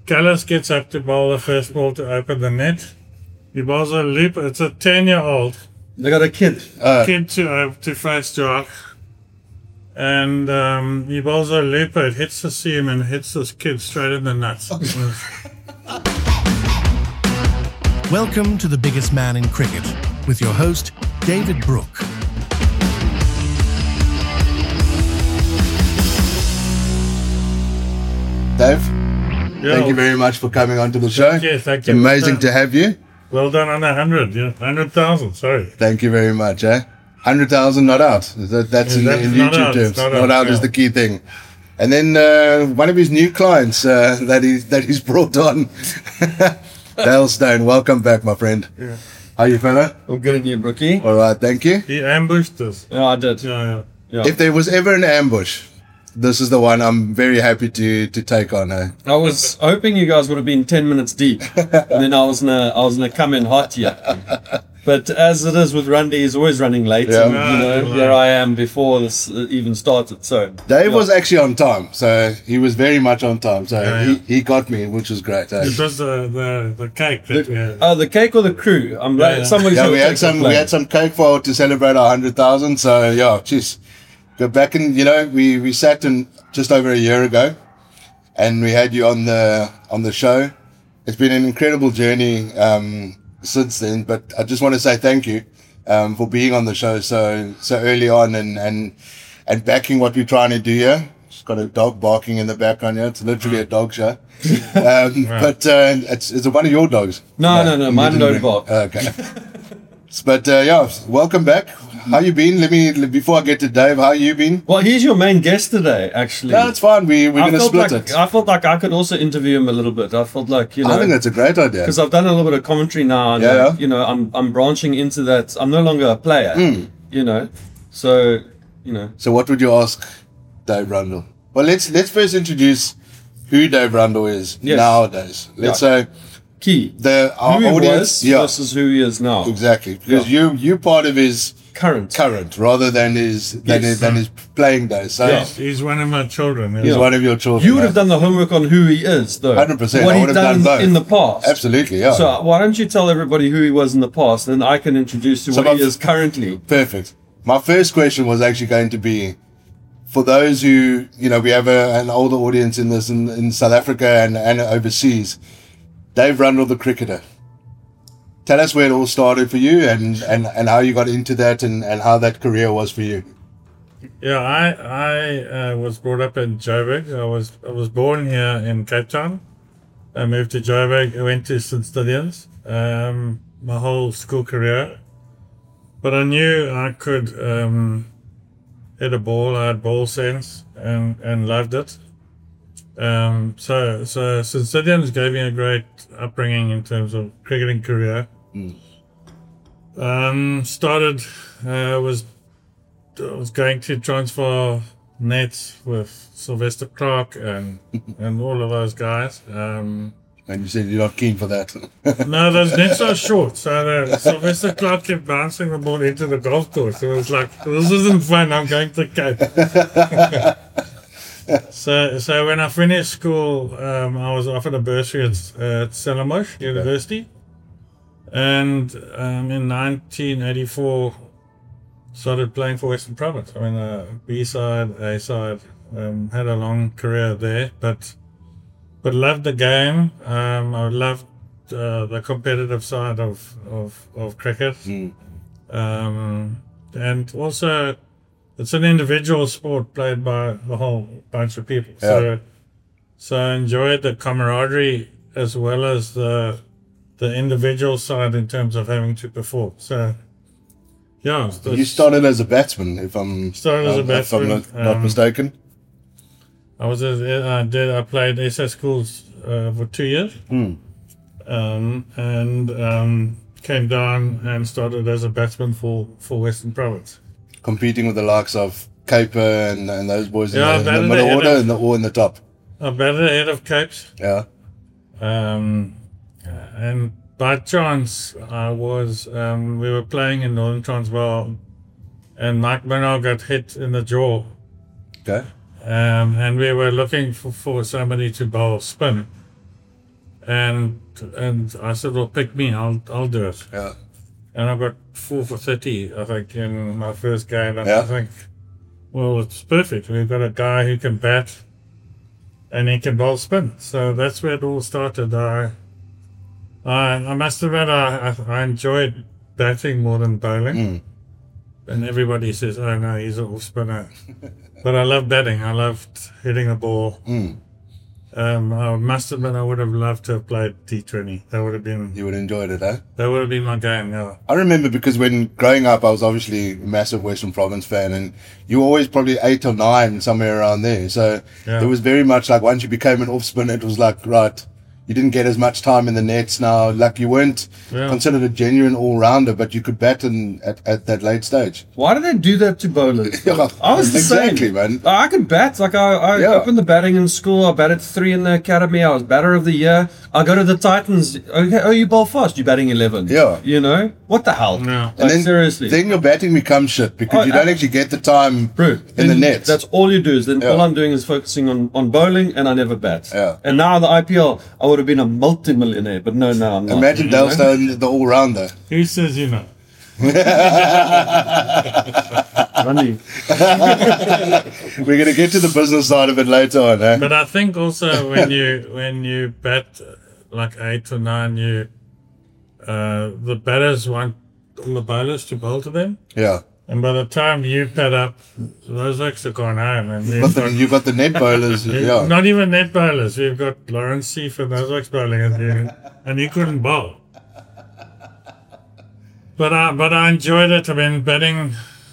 Callis gets up to bowl the first ball to open the net. He bowls a loop. It's a 10-year-old They got a kid. kid to face Jock. And he bowls a looper. It hits the seam and hits this kid straight in the nuts. Welcome to The Biggest Man in Cricket with your host, David Brooke. Dave, thank you very much for coming onto the show. Thank you. Amazing to have you. Well done on 100,000, sorry. Thank you very much. 100,000 not out. That's in not YouTube out, terms. not out, is the key thing. And then one of his new clients that he's brought on, Dale Stone. Welcome back, my friend. Yeah. How you, fella? I'm good at you, Brookie. All right, thank you. He ambushed us. Yeah, I did. Yeah. If there was ever an ambush, this is the one I'm very happy to take on. I was hoping you guys would have been 10 minutes deep, and then I was gonna come in hot here. But as it is with Rundy, he's always running late. Yeah. And, here I am before this even started. So Dave was actually on time, so he was very much on time. So he got me, which was great. It was the cake that we had. the cake or the crew? I'm glad somebody. We had some cake to celebrate our 100,000. So go back and we sat in just over a year ago, and we had you on the show. It's been an incredible journey since then, but I just want to say thank you for being on the show so early on and backing what we're trying to do here. Just got a dog barking in the background here. It's literally a dog show. But it's one of your dogs. No, mine don't bark. Okay. But welcome back. How you been? Before I get to Dave, how you been? Well, he's your main guest today, actually. No, it's fine. We're going to split it. I felt like I could also interview him a little bit. I felt like, I think that's a great idea. Because I've done a little bit of commentary now, and I'm branching into that. I'm no longer a player, So, So what would you ask Dave Rundle? Well, let's first introduce who Dave Rundle is nowadays. Let's say our who he audience was versus who he is now. Exactly, because you're part of his current rather than his playing days. So he's one of my children. He's one of your children. You would have done the homework on who he is, though. 100%. What I he'd would have done both in the past. Absolutely, yeah. So why don't you tell everybody who he was in the past, and then I can introduce you what he is currently. Perfect. My first question was actually going to be, for those who we have an older audience in South Africa and overseas. Dave Rundle, the cricketer. Tell us where it all started for you and how you got into that and how that career was for you. Yeah, I was brought up in Joburg. I was born here in Cape Town. I moved to Joburg. I went to St. Stithians my whole school career. But I knew I could hit a ball. I had ball sense and loved it. So St. Stithians gave me a great upbringing in terms of cricketing career. Was going to transfer nets with Sylvester Clark and all of those guys. And you said you're not keen for that. No, those nets are short. So Sylvester Clark kept bouncing the ball into the golf course. It was like, this isn't fun. I'm going to Cape. So when I finished school, I was offered a bursary at Stellenbosch University, and in 1984 started playing for Western Province. I mean, B side, A side, had a long career there, but loved the game. I loved the competitive side of cricket, and also. It's an individual sport played by a whole bunch of people. Yeah. So I enjoyed the camaraderie as well as the individual side in terms of having to perform. So, yeah. You started as a batsman, if I'm not mistaken. I played SA Schools for 2 years. And came down and started as a batsman for Western Province. Competing with the likes of Caper and those boys in the middle order or in the top. I batted ahead of Capes. Yeah. And by chance, we were playing in Northern Transvaal, and Mike Murnau got hit in the jaw. Okay. And we were looking for somebody to bowl spin. and I said, well, pick me, I'll do it. Yeah. And I got 4 for 30, I think, in my first game. And Yeah. I think, well, it's perfect. We've got a guy who can bat and he can bowl spin. So that's where it all started. I must admit, I enjoyed batting more than bowling. And everybody says, oh no, he's an off spinner. But I love batting. I loved hitting a ball. I must admit, I would have loved to have played T20. That would have been You would have enjoyed it, eh? that would have been my game. Yeah. I remember because when growing up, I was obviously a massive Western Province fan, and you were always probably 8 or 9, somewhere around there. So Yeah. it was very much like once you became an off spinner, it was like, right, you didn't get as much time in the nets now. Like you weren't Yeah. considered a genuine all-rounder, but you could bat at that late stage. Why do they do that to bowlers? Yeah, I was the exactly, same. man. I could bat. Like I Yeah. opened the batting in school. I batted 3 in the academy. I was batter of the year. I go to the Titans. Okay, oh, you bowl fast. You're batting 11. Yeah. You know what the hell? Yeah. Like, seriously. then your batting becomes shit because Oh, you don't actually get the time Bro, in the then nets. That's all you do is then Yeah. all I'm doing is focusing on bowling, and I never bat. Yeah. And now the IPL, I would have been a multi-millionaire, but no, I'm not. Imagine you know? Dale Stone, the all-rounder. Who says you know? Running. We're going to get to the business side of it later on, eh? But I think also when you bat like 8 or 9, the batters want all the bowlers to bowl to them. Yeah. And by the time you pad up, those oaks are gone home. And You've got the net bowlers. Yeah. not even net bowlers. We've got Lawrence Seif and those oaks bowling at you, and he couldn't bowl. But I enjoyed it. I mean, batting,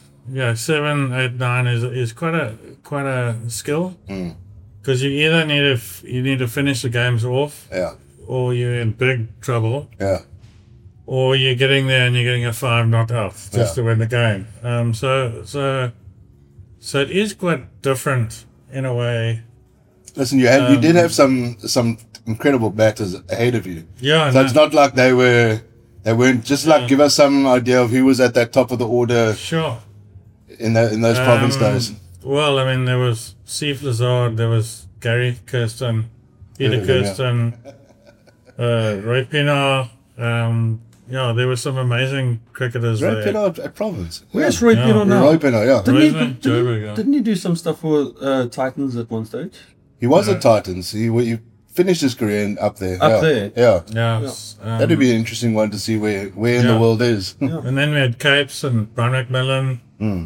7, 8, 9 is quite a skill because you either need to finish the games off, Yeah. or you're in big trouble, Yeah. or you're getting there and you're getting a 5 not out just Yeah. to win the game. So it is quite different in a way. Listen, you did have some incredible batters ahead of you. Yeah, So no, it's not like they weren't just like give us some idea of who was at that top of the order sure. in those province days. Well, I mean, there was Steve Lazard, there was Gary Kirsten, Peter Yeah. Kirsten, Roy Pienaar. There were some amazing cricketers Right, there. Pienaar at province. Where's Roy Yeah. Pienaar now? Roy Pienaar, yeah. Didn't he, Roy Joburg, didn't he do some stuff for Titans at one stage? He was at Titans. He finished his career up there. Up yeah. there? Yeah. Yeah. That'd be an interesting one to see where in the Yeah. world is. And then we had Capes and Brian McMillan.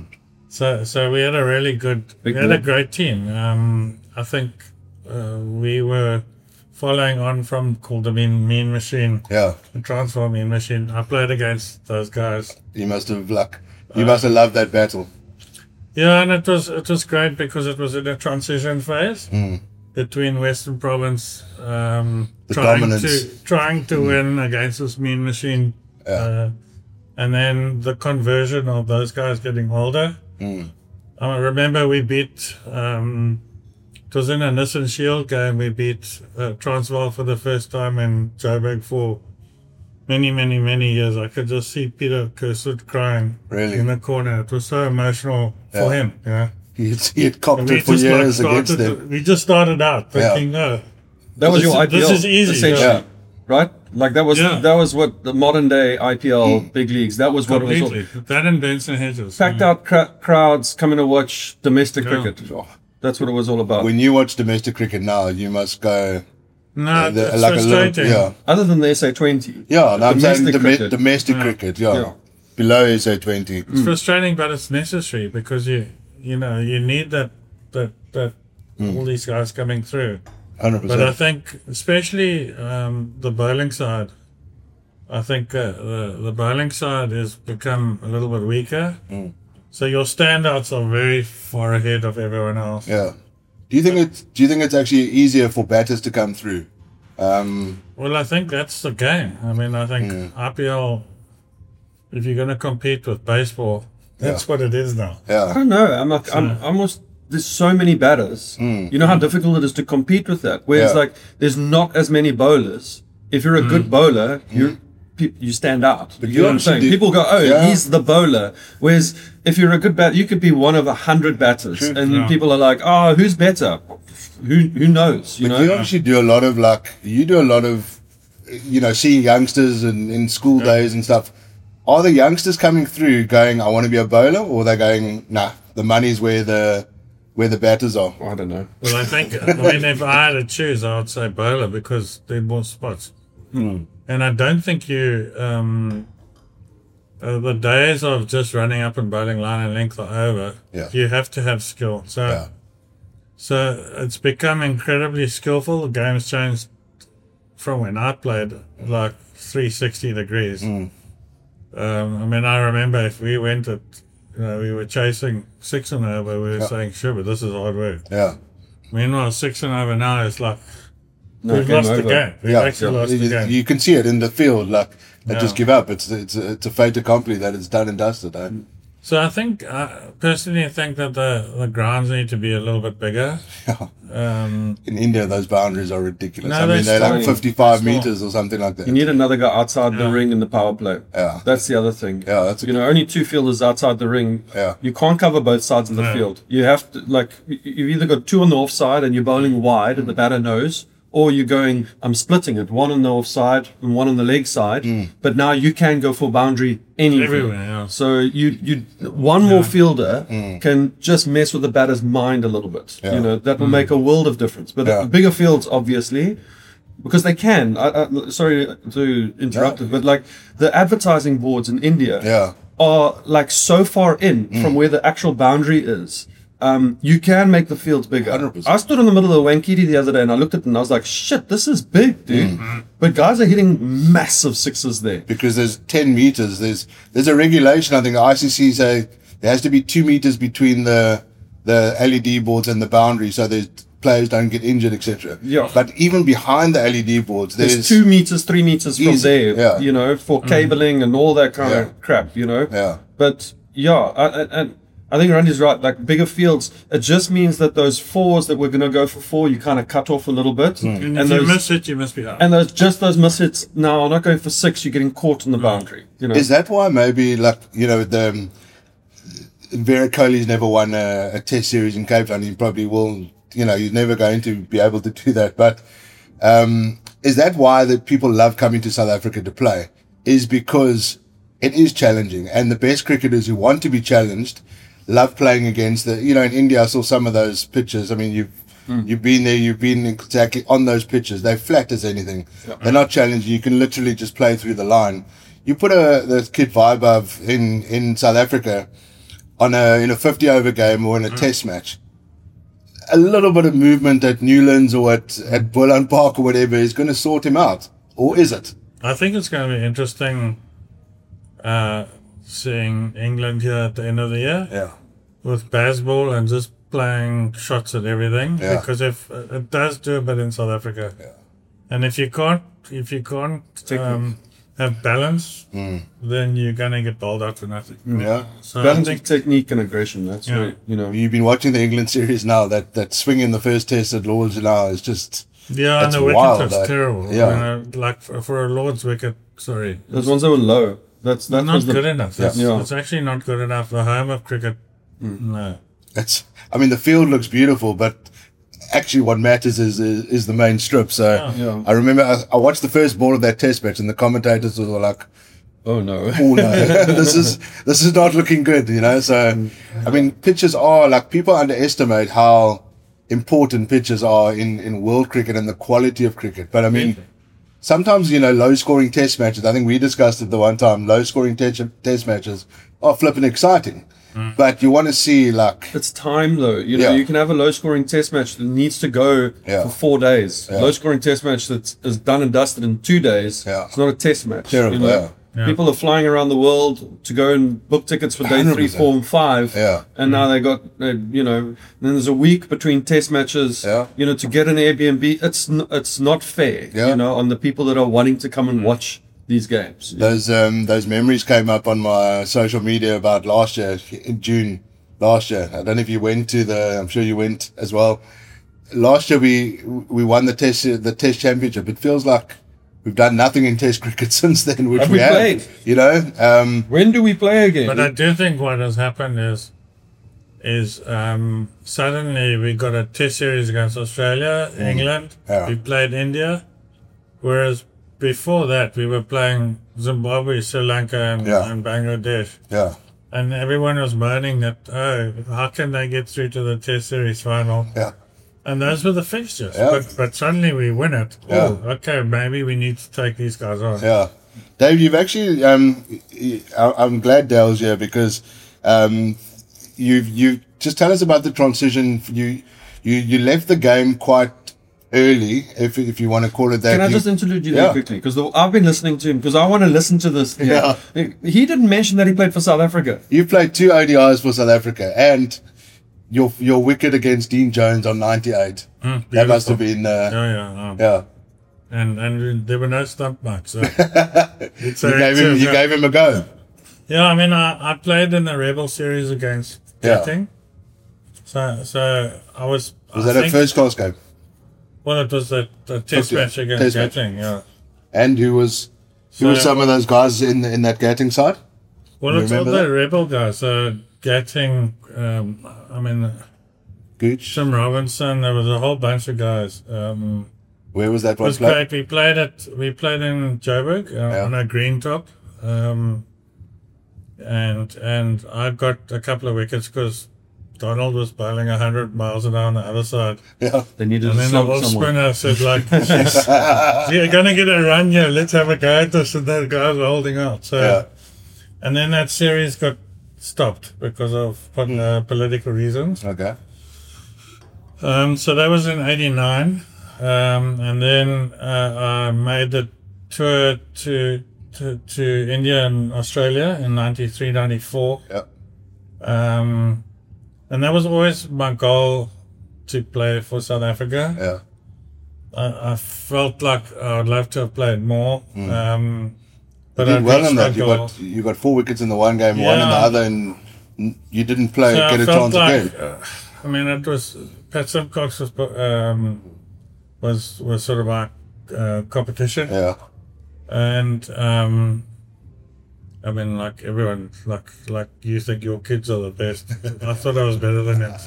So we had a really good, Big we had a group. great team. I think we were following on from called the Mean Machine, Yeah. the Transform Mean Machine. I played against those guys. You must have loved that battle. Yeah, and it was great because it was in a transition phase between Western Province dominance. trying to win against this Mean Machine, and then the conversion of those guys getting older. I remember we beat. It was in a Nissan Shield game. We beat Transvaal for the first time in Joburg for many, many, many years. I could just see Peter Kerslett crying Really? in the corner. It was so emotional for him. Yeah. He had copped And we it for just, like, years against them. We just started out thinking, no. That was This your is- IPL. this is easy, essentially, yeah. right? Like that was what the modern day IPL big leagues. That was what it was. Completely. That and Benson Hedges. Packed out crowds coming to watch domestic Yeah. cricket. That's what it was all about. When you watch domestic cricket now, you must go No, it's like a little, frustrating. yeah. Other than the SA20. Yeah, and I'm saying Domestic cricket. domestic cricket, yeah. Yeah. Below SA20. It's frustrating, but it's necessary because you need that all these guys coming through. 100%. But I think, especially the bowling side, I think the bowling side has become a little bit weaker. So your standouts are very far ahead of everyone else. Yeah. Do you think it's actually easier for batters to come through? Well, I think that's the game. I mean, I think IPL, if you're going to compete with baseball, that's what it is now. I Yeah. don't know. I'm almost. There's so many batters. You know how difficult it is to compete with that. Whereas Yeah. like there's not as many bowlers. If you're a good bowler, you stand out. But You you know what I'm actually saying? do- People go, oh, Yeah. he's the bowler. Whereas if you're a good batter, you could be one of 100 batters, and Yeah. people are like, oh, who's better? Who knows? You But know? you obviously do a lot of seeing youngsters in school days and stuff, are the youngsters coming through going, I want to be a bowler, or they're going, nah, the money's where the batters are? I don't know. Well, I think, if I had to choose, I would say bowler because there are more spots. And I don't think the days of just running up and bowling line and length are over. Yeah. You have to have skill. So it's become incredibly skillful. The game's changed from when I played, like 360 degrees. I remember if we went at, we were chasing 6 and over, we were saying, sure, but this is hard work. Yeah. Meanwhile, 6 and over now is like, No, we've game lost the over. game. We've actually lost the game. You can see it in the field, like they just give up. It's a fait accompli that it's done and dusted. Eh? So I personally think that the grounds need to be a little bit bigger. In India, those boundaries are ridiculous. No, I mean, they're like they're 55 small. meters or something like that. You need another guy outside the ring in the power play. Yeah. That's the other thing. Yeah, that's only 2 fielders outside the ring. Yeah. You can't cover both sides of the field. You have to, you've either got 2 on the offside and you're bowling wide and the batter knows, or you're going, I'm splitting it, 1 on the offside and 1 on the leg side. But now you can go for boundary anywhere. Everywhere, yeah. So you one more fielder can just mess with the batter's mind a little bit. Yeah. That will make a world of difference. But bigger fields, obviously, because they can. Sorry to interrupt it, but like the advertising boards in India are like so far in from where the actual boundary is. You can make the fields bigger. 100%. I stood in the middle of the Wankiti the other day and I looked at it and I was like, shit, this is big, dude. But guys are hitting massive sixes there. Because there's 10 meters. There's a regulation. I think the ICC say there has to be 2 meters between the LED boards and the boundary, so there's players don't get injured, etc. Yeah. But even behind the LED boards, There's 2 meters, 3 meters from Easy, there, yeah. for cabling and all that kind of crap, Yeah. But and I think Randy's right. Like bigger fields, it just means that those 4s that we're going to go for 4, you kind of cut off a little bit. And if you miss it, you must be out. And those miss hits now are not going for 6. You're getting caught in the boundary. Is that why maybe Virat Kohli's never won a Test series in Cape Town? He probably will. He's never going to be able to do that. But is that why that people love coming to South Africa to play? Is because it is challenging, and the best cricketers who want to be challenged love playing against in India. I saw some of those pitches. I mean, you've been there, you've been exactly on those pitches. They're flat as anything. They're not challenging. You can literally just play through the line. You put the kid Vaibhav in South Africa in a 50 over game or in a test match. A little bit of movement at Newlands or at Boland Park or whatever is going to sort him out. Or is it? I think it's going to be interesting seeing England here at the end of the year. Yeah. With baseball and just playing shots at everything. Yeah. Because if it does do a bit in South Africa. Yeah. And if you can't have balance, then you're gonna get bowled out for nothing. Yeah. So balance I of think technique and aggression? That's right. You've been watching the England series now. That swing in the first test at Lord's now is just... and That's the wicket wild, was though. terrible. Yeah. Like for a Lord's wicket, sorry. Those ones that were low. That Not was good enough. Yeah. It's actually not good enough. The home of cricket, no. the field looks beautiful, but actually what matters is the main strip. So Yeah. I remember I watched the first ball of that test match, and the commentators were like, Oh no. "Oh no, this is not looking good," So pitches are like, people underestimate how important pitches are in world cricket and the quality of cricket. But sometimes, low scoring test matches, I think we discussed it the one time, low scoring test matches are flipping exciting. But you want to see It's time though. Yeah. You can have a low scoring test match that needs to go Yeah. for 4 days. Yeah. Low scoring test match that is done and dusted in 2 days. Yeah. It's not a test match. Terrible, yeah. Yeah. People are flying around the world to go and book tickets for day 3, 100%. 4, and 5. Yeah. And now they got, then there's a week between test matches, Yeah. to get an Airbnb. It's not fair, Yeah. on the people that are wanting to come and watch these games. those memories came up on my social media about last year, in June last year. I don't know if you went I'm sure you went as well. Last year we won the test championship. It feels like we've done nothing in test cricket since then, which Have we we have. played? When do we play again? But I do think what has happened is suddenly we got a test series against Australia, England. Yeah. We played India, whereas before that, we were playing Zimbabwe, Sri Lanka, and Bangladesh. Yeah. And everyone was moaning that, how can they get through to the Test Series final? Yeah. And those were the fixtures. Yeah. But suddenly we win it. Yeah. Oh, okay, maybe we need to take these guys on. Yeah. Dave, you've actually, I'm glad Dale's here because you just tell us about the transition. You left the game quite early, if you want to call it that. Can I just interlude you there quickly? Because I've been listening to him, because I want to listen to this. Yeah. He didn't mention that he played for South Africa. You played 2 ODIs for South Africa, and your wicket against Dean Jones on 98. That must have been... Yeah. And there were no stump marks. So you gave him a go. Yeah, I mean, I played in the Rebel series against Gatting. So I was... Was that a first-class game? Well, it was a test match against Gatting, yeah. And who was some of those guys in that Gatting side? Well, it's all the Rebel guys. So Gatting, Gooch, Tim Robinson, there was a whole bunch of guys. Where was that one played? We played in Joburg on a green top. And I got a couple of wickets because Donald was bowling 100 miles an hour on the other side. Yeah, they needed and then the off spinner said, like, you're going to get a run here, let's have a go at this. And the guys were holding out. So, and then that series got stopped because of political reasons. Okay. So that was in 89. And then I made the tour to India and Australia in 93, 94. Yeah. And that was always my goal, to play for South Africa. Yeah. I felt like I would love to have played more. But you did well in that. You got 4 wickets in the one game, 1 in the other, and you didn't play. So get a chance again. It was Pat Simcox was sort of my competition. Yeah. And like everyone, like you think your kids are the best. I thought I was better than them.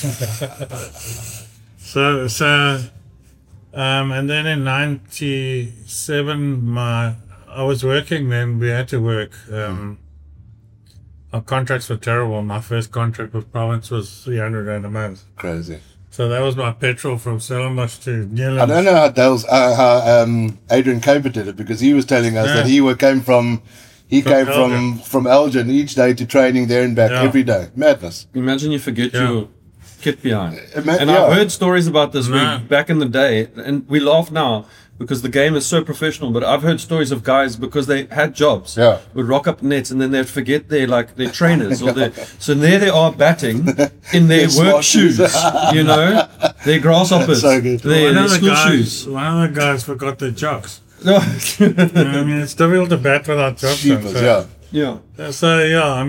And then in 97, I was working then. We had to work. Our contracts were terrible. My first contract with Province was 300 Rand a month. Crazy. So that was my petrol from Stellenbosch to Newlands. I don't know how Adrian Caper did it, because he was telling us that he came from Elgin each day to training there and back every day. Madness. Imagine you forget your kit behind. And I've heard stories about this back in the day, and we laugh now because the game is so professional, but I've heard stories of guys, because they had jobs, would rock up nets and then they'd forget their trainers so there they are batting in their work shoes, their grasshoppers, their school shoes. One of the guys forgot their jocks. It's difficult to bat without jocks. So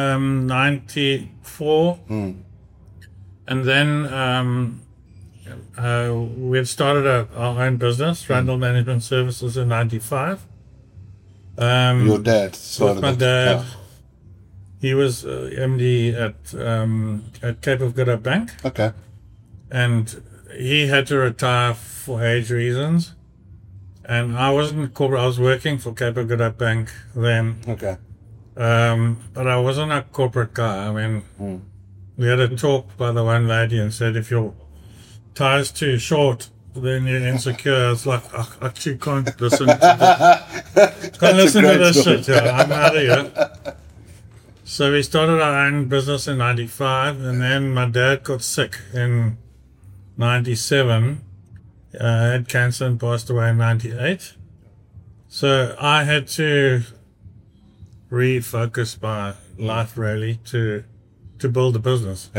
94, and then we had started our own business, Randall Management Services, in 95. Your dad started my dad. He was MD at Cape of Good Hope Bank. Okay. And he had to retire for age reasons. And I wasn't corporate. I was working for Cape of Good Hope Bank then. Okay. But I wasn't a corporate guy. We had a talk by the one lady and said, if your tie's too short, then you're insecure. It's like, I actually can't listen to this shit. I'm out of here. So we started our own business in 95, and then my dad got sick in 97. Had cancer and passed away in 98. So I had to refocus my life really to build a business.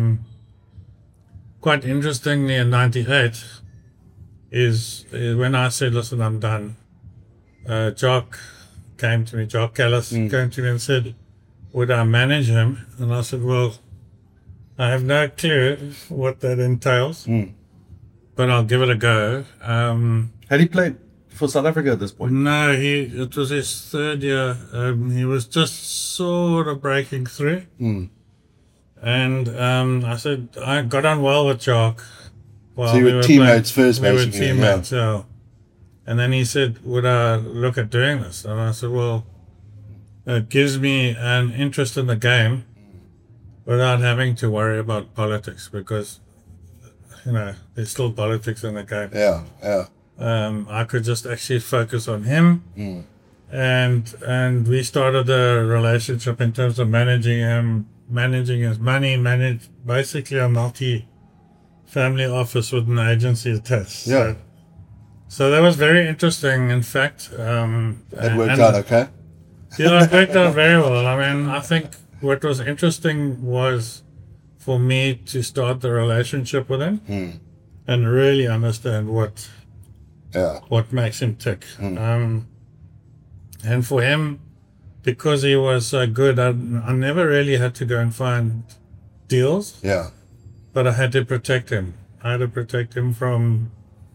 Quite interestingly, in 98 is when I said, listen, I'm done. Jock came to me, Jock Callis came to me and said, would I manage him? And I said, well, I have no clue what that entails, but I'll give it a go. Had he played for South Africa at this point? No, it was his 3rd year. He was just sort of breaking through. And I said, I got on well with Jock. So you were teammates first, basically. We were teammates, And then he said, would I look at doing this? And I said, well, it gives me an interest in the game without having to worry about politics, because, there's still politics in the game. Yeah, yeah. I could just actually focus on him. And we started a relationship in terms of managing him, managing his money, managed basically a multi-family office with an agency attached. Yeah. So that was very interesting, in fact. It worked out okay? Yeah, it worked out very well. I mean, I think what was interesting was for me to start the relationship with him and really understand what makes him tick. And for him, because he was so good, I never really had to go and find deals. Yeah. But I had to protect him. I had to protect him from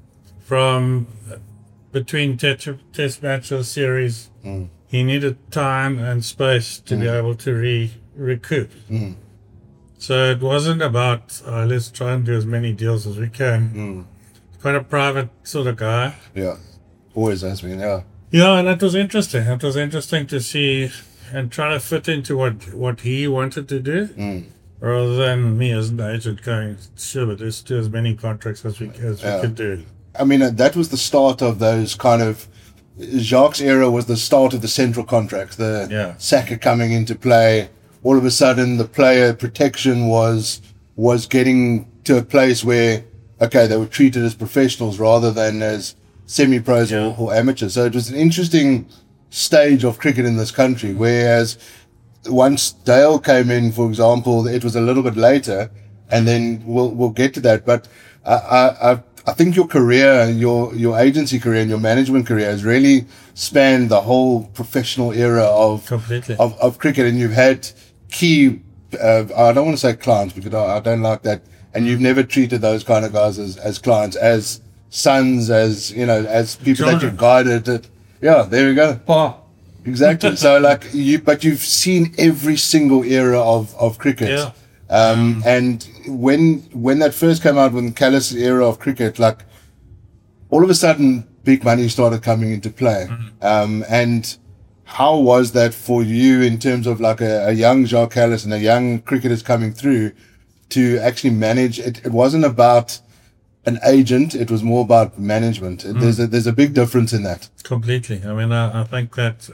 between test matches, series. He needed time and space to be able to recoup. So it wasn't about, let's try and do as many deals as we can. Quite a private sort of guy. Yeah. Always has been, yeah. Yeah, and it was interesting. It was interesting to see and try to fit into what he wanted to do, rather than me as an agent going, sure, but let's do as many contracts as we could do. I mean, that was the start of those kind of... Jacques' era was the start of the central contracts, the Saka coming into play. All of a sudden, the player protection was getting to a place where, okay, they were treated as professionals rather than as semi-pros or amateurs. So it was an interesting stage of cricket in this country, whereas once Dale came in, for example, it was a little bit later, and then we'll get to that. But I think your career, your agency career and your management career has really spanned the whole professional era of cricket, and you've had key, I don't want to say clients because I don't like that, and you've never treated those kind of guys as clients, as sons, as as people that you've guided. Yeah, there we go. Pa. Exactly. So but you've seen every single era of cricket. Yeah. And when that first came out, when Kallis' era of cricket, all of a sudden big money started coming into play. And how was that for you in terms of a young Jacques Kallis and a young cricketers coming through to actually manage it? It wasn't about an agent, it was more about management. There's a big difference in that. Completely. I mean, I think that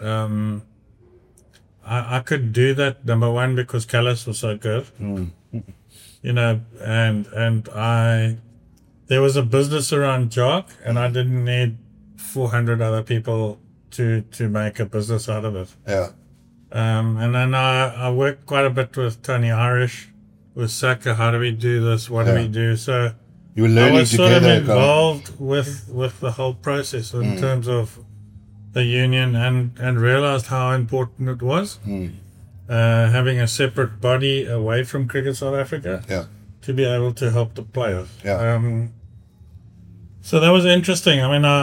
I could do that, number one, because Kallis was so good. And there was a business around Jacques, and I didn't need 400 other people to make a business out of it. Yeah. And then I worked quite a bit with Tony Irish, with Saka. How do we do this? What do we do? So you were learning I was sort together, of involved with the whole process in terms of the union, and realized how important it was having a separate body away from Cricket South Africa to be able to help the players. So that was interesting. I mean,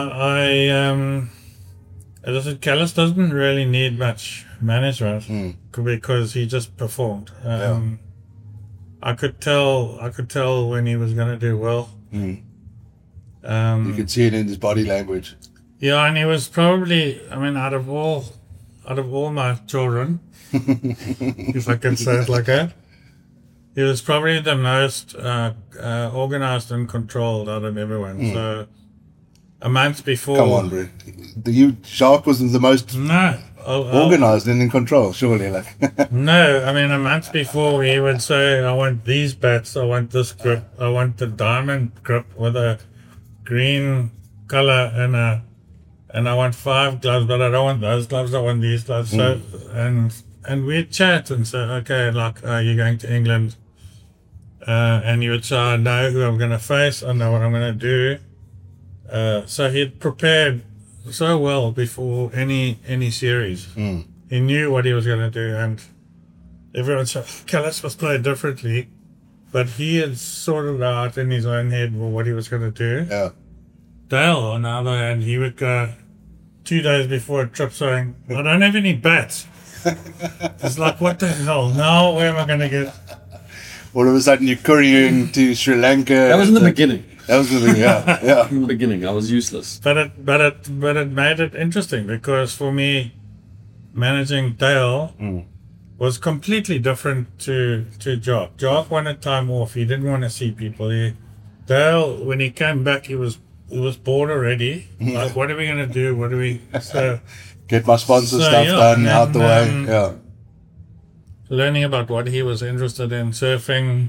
as I said, Kallis doesn't really need much management because he just performed. I could tell when he was going to do well. You could see it in his body language. Yeah, and he was probably, I mean, out of all my children, if I can say it like that, he was probably the most organized and controlled out of everyone. So a month before... Come on, bro. Jacques was the most organized and in control, surely. No, I mean, a month before he would say, I want these bats, I want this grip, I want the diamond grip with a green color and I want 5 gloves, but I don't want those gloves, I want these gloves. So, and we'd chat and say, okay, you're going to England. And you would say, I know who I'm going to face, I know what I'm going to do. So he'd prepared so well before any series. He knew what he was going to do, and everyone said, Kallis must play differently, but he had sorted out in his own head what he was going to do. Yeah. Dale, on the other hand, he would go 2 days before a trip saying, I don't have any bats. It's like, what the hell? Now, where am I going to get? All of a sudden, you're couriering to Sri Lanka. That was in the beginning. That was the thing. Yeah. In the beginning, I was useless. But it made it interesting because for me, managing Dale was completely different to Jock. Jock wanted time off. He didn't want to see people. Dale, when he came back, he was bored already. Like, what are we gonna do? What do we get my sponsor stuff done out the way? Yeah. Learning about what he was interested in, surfing.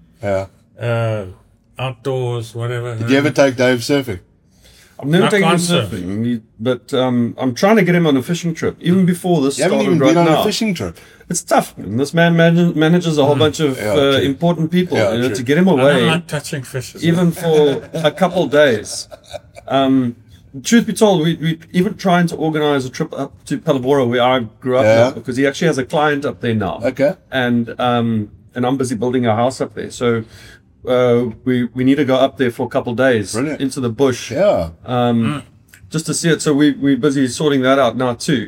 Yeah. Outdoors, whatever. Did you ever take Dave surfing? I've never taken him surfing, but I'm trying to get him on a fishing trip. Even before this started, you haven't even been on a fishing trip. It's tough. Man. This man manages a whole bunch of important people. To get him away, I don't like touching fish, even for a couple days. Truth be told, we even trying to organize a trip up to Palabora, where I grew up now, because he actually has a client up there now. Okay. And I'm busy building a house up there, so. We need to go up there for a couple of days into the bush, just to see it. So we're busy sorting that out now too.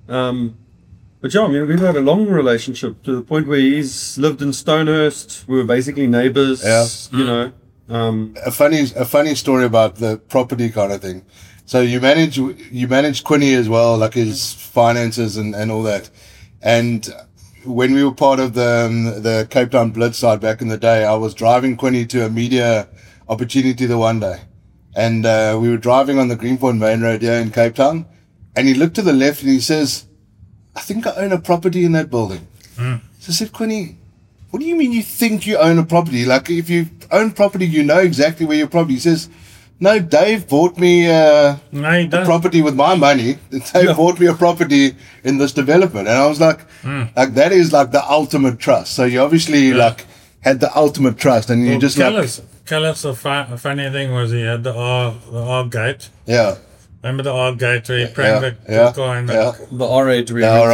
But yeah, I mean, we've had a long relationship to the point where he's lived in Stonehurst. We were basically neighbors. You know. A funny story about the property kind of thing. So you manage Quinny as well, like his finances and all that, and. When we were part of the Cape Town Blitz side back in the day, I was driving Quinny to a media opportunity the one day. And we were driving on the Greenpoint Main Road here in Cape Town. And he looked to the left and he says, I think I own a property in that building. So I said, Quinny, what do you mean you think you own a property? Like, if you own property, you know exactly where your property. He says, no, Dave bought me a property with my money. Dave bought me a property in this development. And I was like, that is like the ultimate trust. So you obviously like had the ultimate trust, and you just Kellis, the funny thing was he had the R gate. Yeah. Remember the R gate where he pranked the guy in the R8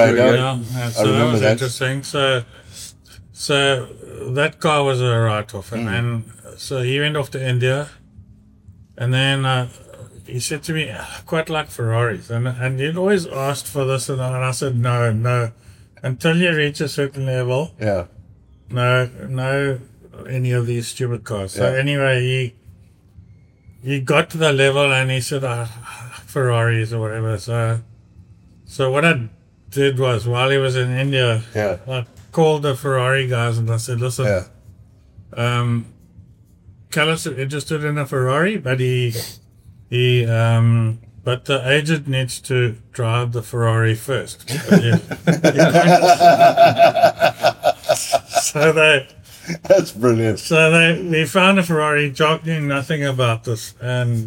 so that was interesting. So that car was a write-off, and then so he went off to India. And then he said to me, I quite like Ferraris. And he'd always asked for this and I said, no. Until you reach a certain level, no, any of these stupid cars. So anyway, he got to the level and he said, Ferraris or whatever. So what I did was, while he was in India, I called the Ferrari guys and I said, listen, Callis is interested in a Ferrari, but but the agent needs to drive the Ferrari first. That's brilliant. So we found a Ferrari. Jock knew nothing about this, and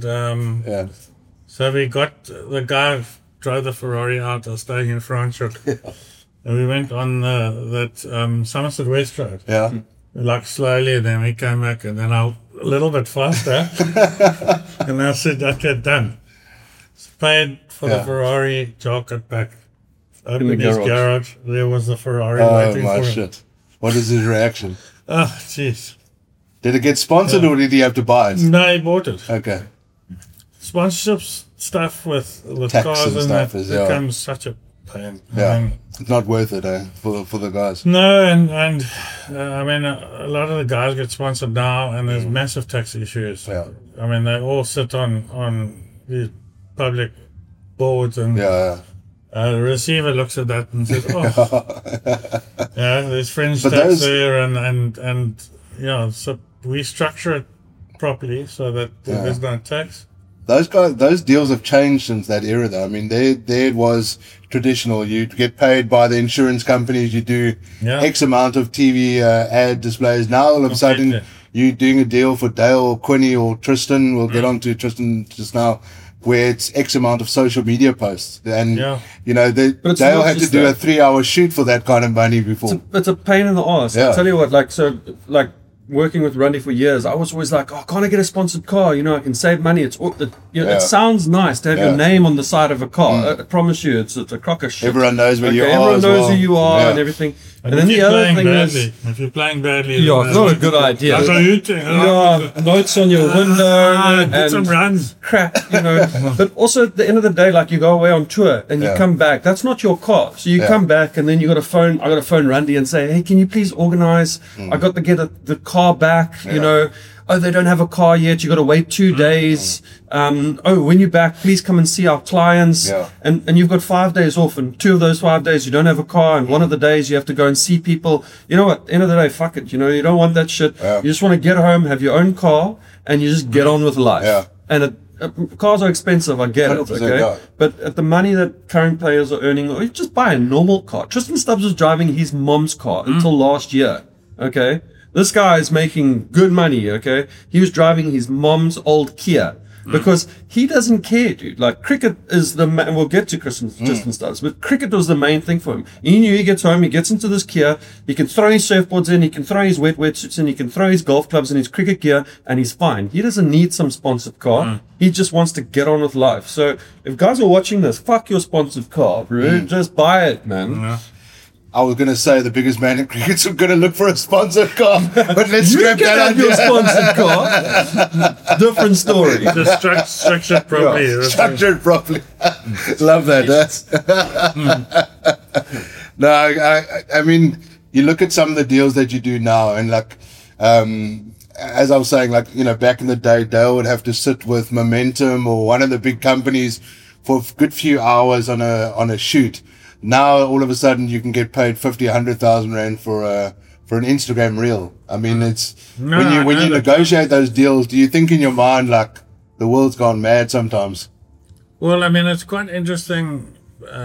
so we got the guy who drove the Ferrari out. I was staying in Franschhoek, and we went on that Somerset West Road. Yeah. Like slowly, and then we came back, and then a little bit faster. And I said, okay, done. Paid for the Ferrari, Jock got back. Opened his garage. There was the Ferrari waiting for him. Shit. What is his reaction? Oh, jeez. Did it get sponsored or did he have to buy it? No, he bought it. Okay. Sponsorships stuff with tax cars and stuff that becomes such a pain. Yeah. It's not worth it, for the guys. No, and I mean, a lot of the guys get sponsored now, and there's massive tax issues. Yeah. I mean, they all sit on these public boards, and the receiver looks at that and says, "Oh, there's French tax there," and so we structure it properly so that there's no tax. Those deals have changed since that era, though. I mean, there it was traditional. You get paid by the insurance companies. You do X amount of TV ad displays. Now, all of a sudden, you're doing a deal for Dale or Quinny or Tristan. We'll get on to Tristan just now, where it's X amount of social media posts. And, Dale had to do a 3-hour shoot for that kind of money before. It's a pain in the arse. I tell you what, working with Randy for years, I was always like, can't I get a sponsored car? I can save money. It sounds nice to have your name on the side of a car. I promise you, it's a crock of shit. Everyone knows where you are. Everyone knows who you are and everything. And then the other thing is, if you're playing badly, it's not a good idea. Notes on your window and some runs. Crap, But also at the end of the day, like you go away on tour and you come back, that's not your car. So you come back and then I got to phone Randy and say, hey, can you please organize? I got to get the car back, you know. Oh, they don't have a car yet. You got to wait 2 days. When you're back, please come and see our clients. Yeah. And you've got 5 days off, and 2 of those 5 days you don't have a car, and one of the days you have to go and see people. You know what? End of the day, fuck it. You know, you don't want that shit. Yeah. You just want to get home, have your own car, and you just get on with life. Yeah. And cars are expensive, I get it, 100%, okay? yeah. But at the money that current players are earning, or you just buy a normal car. Tristan Stubbs was driving his mom's car until last year, okay? This guy is making good money, okay? He was driving his mom's old Kia because he doesn't care, dude. Like, cricket is and we'll get to Tristan Stubbs, but cricket was the main thing for him. He knew he gets home, he gets into this Kia, he can throw his surfboards in, he can throw his wetsuits in, he can throw his golf clubs and his cricket gear, and he's fine. He doesn't need some sponsored car. He just wants to get on with life. So if guys are watching this, fuck your sponsored car, bro. Just buy it, man. I was going to say the biggest man in cricket's going to look for a sponsored car, but let's scrap that out. Your sponsored car. Different story. Just structured properly. Yeah, structured properly. Love that. No, I mean, you look at some of the deals that you do now, and like, as I was saying, like, you know, back in the day, Dale would have to sit with Momentum or one of the big companies for a good few hours on a shoot. Now, all of a sudden, you can get paid 50, 100,000 rand for an Instagram reel. I mean, it's when you negotiate those deals, do you think in your mind, like, the world's gone mad sometimes? Well, I mean, it's quite interesting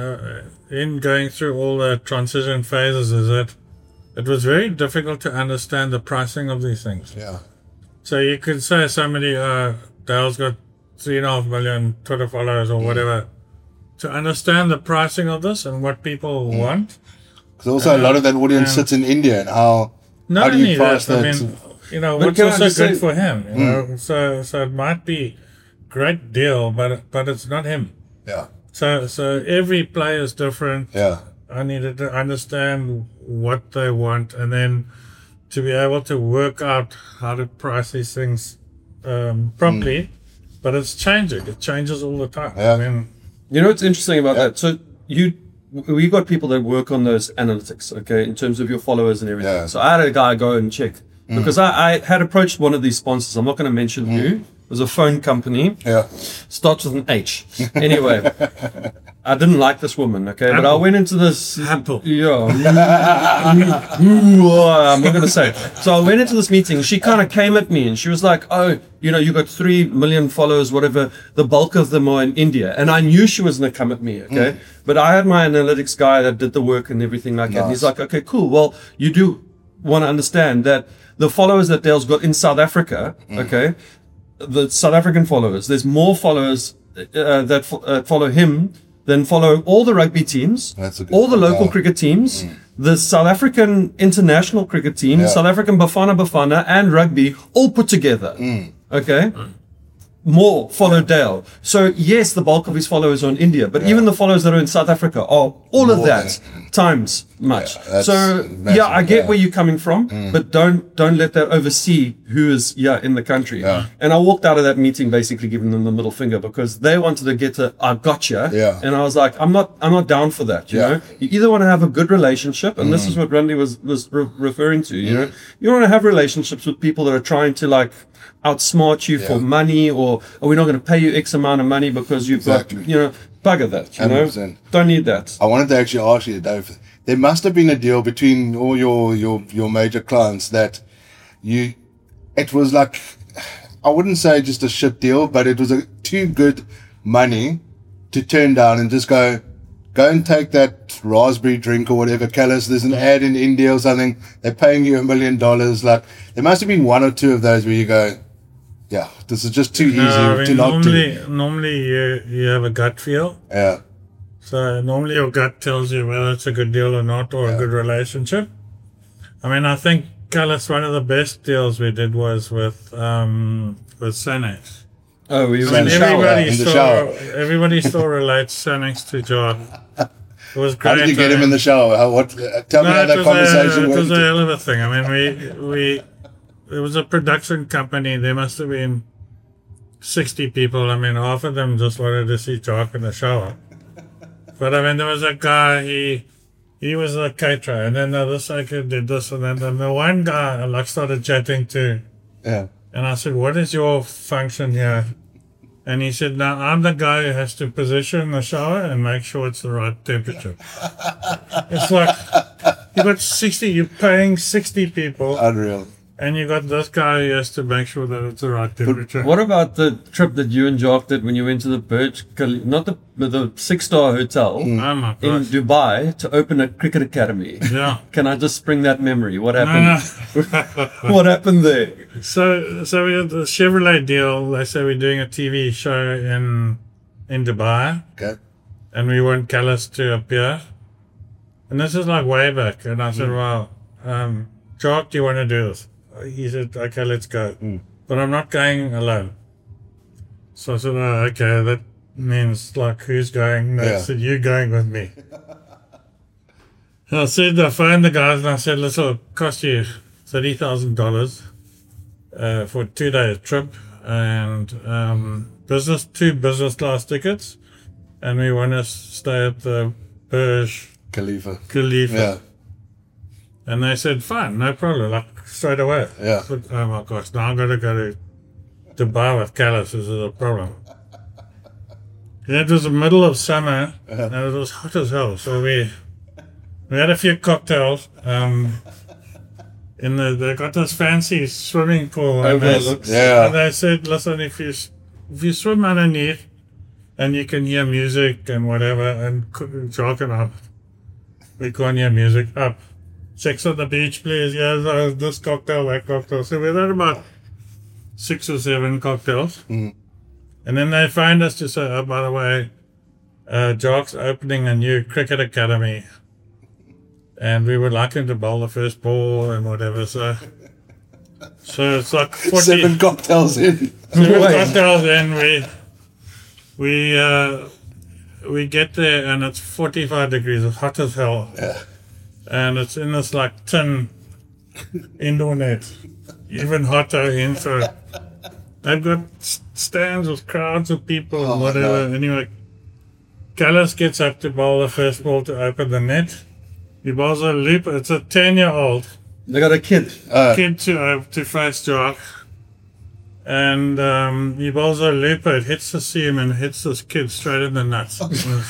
in going through all the transition phases is that it was very difficult to understand the pricing of these things. Yeah. So you could say somebody, Dale's got 3.5 million Twitter followers or whatever. To understand the pricing of this and what people want. Because also a lot of that audience sits in India, and how do you price that? I mean, you know, what's also good for him, you know. So it might be great deal, but it's not him. Yeah. So every player is different. Yeah. I needed to understand what they want, and then to be able to work out how to price these things properly. But it's changing. It changes all the time. Yeah. I mean, you know what's interesting about that? So we got people that work on those analytics, okay, in terms of your followers and everything. Yeah. So I had a guy go and check because I had approached one of these sponsors. I'm not going to mention who. It was a phone company. Yeah. Starts with an H. Anyway, I didn't like this woman, okay? But I went into this... Apple. Yeah. I'm not going to say it. So I went into this meeting. She kind of came at me and she was like, oh, you know, you got 3 million followers, whatever. The bulk of them are in India. And I knew she was going to come at me, okay? But I had my analytics guy that did the work and everything like that. And he's like, okay, cool. Well, you do want to understand that the followers that Dale's got in South Africa, okay, the South African followers, there's more followers that follow him than follow all the rugby teams, all the local cricket teams, the South African international cricket team, South African Bafana and rugby all put together. Okay? More follow Dale. So yes, the bulk of his followers are in India, but even the followers that are in South Africa are all of that times much. So massive, I get where you're coming from, but don't let that oversee who is in the country. And I walked out of that meeting basically giving them the middle finger because they wanted to get to I gotcha. And I was like, I'm not down for that. You know, you either want to have a good relationship, and this is what Randy was referring to. You know, you want to have relationships with people that are trying to like outsmart you for money, or we're not going to pay you X amount of money because you've got, you know, bugger that, you 100%. Know, don't need that. I wanted to actually ask you, Dave, there must have been a deal between all your major clients that it was like, I wouldn't say just a shit deal, but it was too good money to turn down and just go and take that raspberry drink or whatever, Callus. There's an ad in India or something. They're paying you $1 million. Like, there must have been one or two of those where you go, yeah, this is just too easy to not do. Normally you have a gut feel. Yeah. So normally your gut tells you whether it's a good deal or not, or a good relationship. I mean, I think, Callus, one of the best deals we did was with Sanex. Oh, we were in the shower. Everybody still relates Sanex to John. It was great. How did you get him in the shower? Tell me how that conversation went. It was a hell of a thing. I mean, it was a production company. There must have been 60 people. I mean, half of them just wanted to see Jock in the shower. But I mean, there was a guy, he he was a caterer, and then the other cycle did this, and then the one guy I like started chatting to, Yeah. and I said, "What is your function here?" And he said, "Now I'm the guy who has to position the shower and make sure it's the right temperature." It's like you're paying 60 people, Unreal. and you got this guy who has to make sure that it's the right temperature. What about the trip that you and Jock did when you went to the not the 6-star hotel Oh my in gosh. Dubai to open a cricket academy? Yeah. Can I just spring that memory? What No, happened? no. What happened there? So we had the Chevrolet deal. They say we're doing a TV show in Dubai, Okay. and we want Callis to appear. And this is like way back. And I said, "Well, Jock, do you want to do this?" He said, "Okay, let's go." But I'm not going alone. So I said, "Oh, okay, that means like who's going?" They Yeah. said, "You're going with me." I phoned the guys and I said, "Listen, it'll cost you $30,000 for a 2-day trip and two business class tickets, and we want to stay at the Burj Khalifa. Khalifa." Yeah. And they said, "Fine, no problem," like straight away. Yeah. I said, "Oh my gosh, now I'm going to go to Dubai with Callis. This is a problem." And it was the middle of summer, and it was hot as hell. So we had a few cocktails. They got this fancy swimming pool. And Overlooks. and they said, "Listen, if you swim underneath, and you can hear music and whatever, and Jock and I, we can't hear music up. Sex on the beach, please. Yes, this cocktail, that cocktail." So we had about 6 or 7 cocktails. And then they phoned us to say, "Oh, by the way, Jock's opening a new cricket academy. And we would like him to bowl the first ball and whatever." So it's like 40 7 cocktails in. 7 cocktails in. We get there and it's 45 degrees. It's hot as hell. Yeah. And it's in this like tin indoor net, even hotter in. So they've got stands with crowds of people and whatever. no. Anyway, Callis gets up to bowl the first ball to open the net. He bowls a loop. It's a 10-year-old They got a kid. kid to face Jock. And he bowls a looper. It hits the seam and hits this kid straight in the nuts.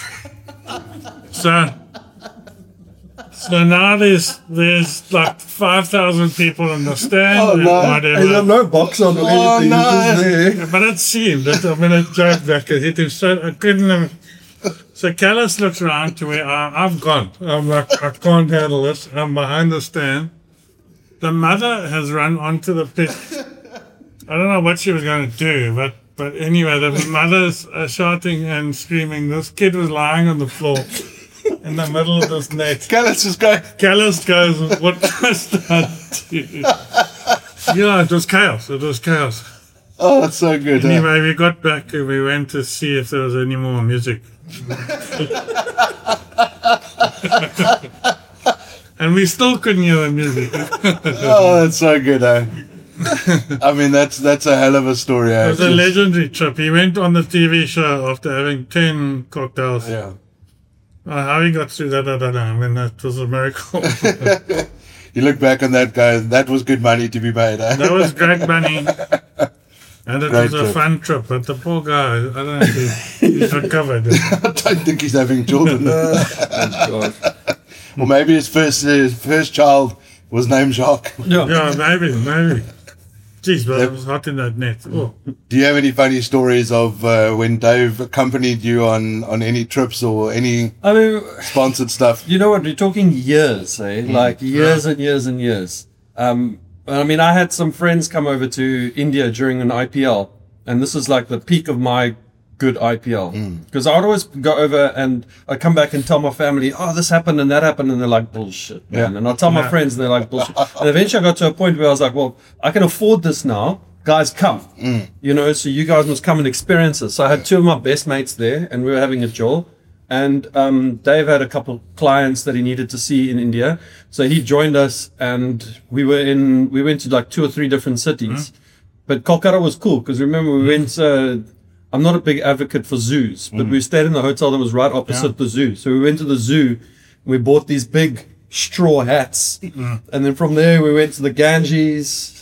So now there's like 5,000 people in the stand Oh, and no. whatever. He's got no box on or Oh, anything. no. He's just there. Yeah, but it seemed that I mean, it jumped back and hit him straight. I couldn't have. So Callis looks around to where I've gone. I'm like, I can't handle this. I'm behind the stand. The mother has run onto the pit. I don't know what she was going to do, but anyway, the mother's shouting and screaming. This kid was lying on the floor in the middle of this net. Callis is going. Callis goes, "What must I do?" Yeah, it was chaos. It was chaos. Oh, that's so good. huh? Anyway, we got back and we went to see if there was any more music. And we still couldn't hear the music. Oh, that's so good. I mean, that's a hell of a story. It was a legendary trip. He went on the TV show after having 10 cocktails. Yeah. How he got through that, I don't know. I mean, that was a miracle. You look back on that guy. That was good money to be made. Eh? That was great money. And it Great was a trip. fun trip. But the poor guy, I don't know if he's recovered. I don't think he's having children. God. Or maybe his first child was named Jacques. Yeah, maybe. Jeez, but it was hot in that net. Oh. Do you have any funny stories of when Dave accompanied you on any trips or any I mean, sponsored stuff? you know what? We're talking years, eh? Like years and years and years. I mean, I had some friends come over to India during an IPL, and this is like the peak of my good IPL. Because I would always go over and I'd come back and tell my family, "Oh, this happened and that happened," and they're like, "Bullshit, man." Yeah. And I'll tell my friends and they're like, "Bullshit." And eventually I got to a point where I was like, well, I can afford this now. Guys, come. You know, so you guys must come and experience this. So I had 2 of my best mates there and we were having a jolt. And Dave had a couple clients that he needed to see in India. So he joined us and we went to like 2 or 3 different cities. But Kolkata was cool because remember we went, I'm not a big advocate for zoos, but we stayed in the hotel that was right opposite the zoo. So we went to the zoo. We bought these big straw hats, and then from there we went to the Ganges,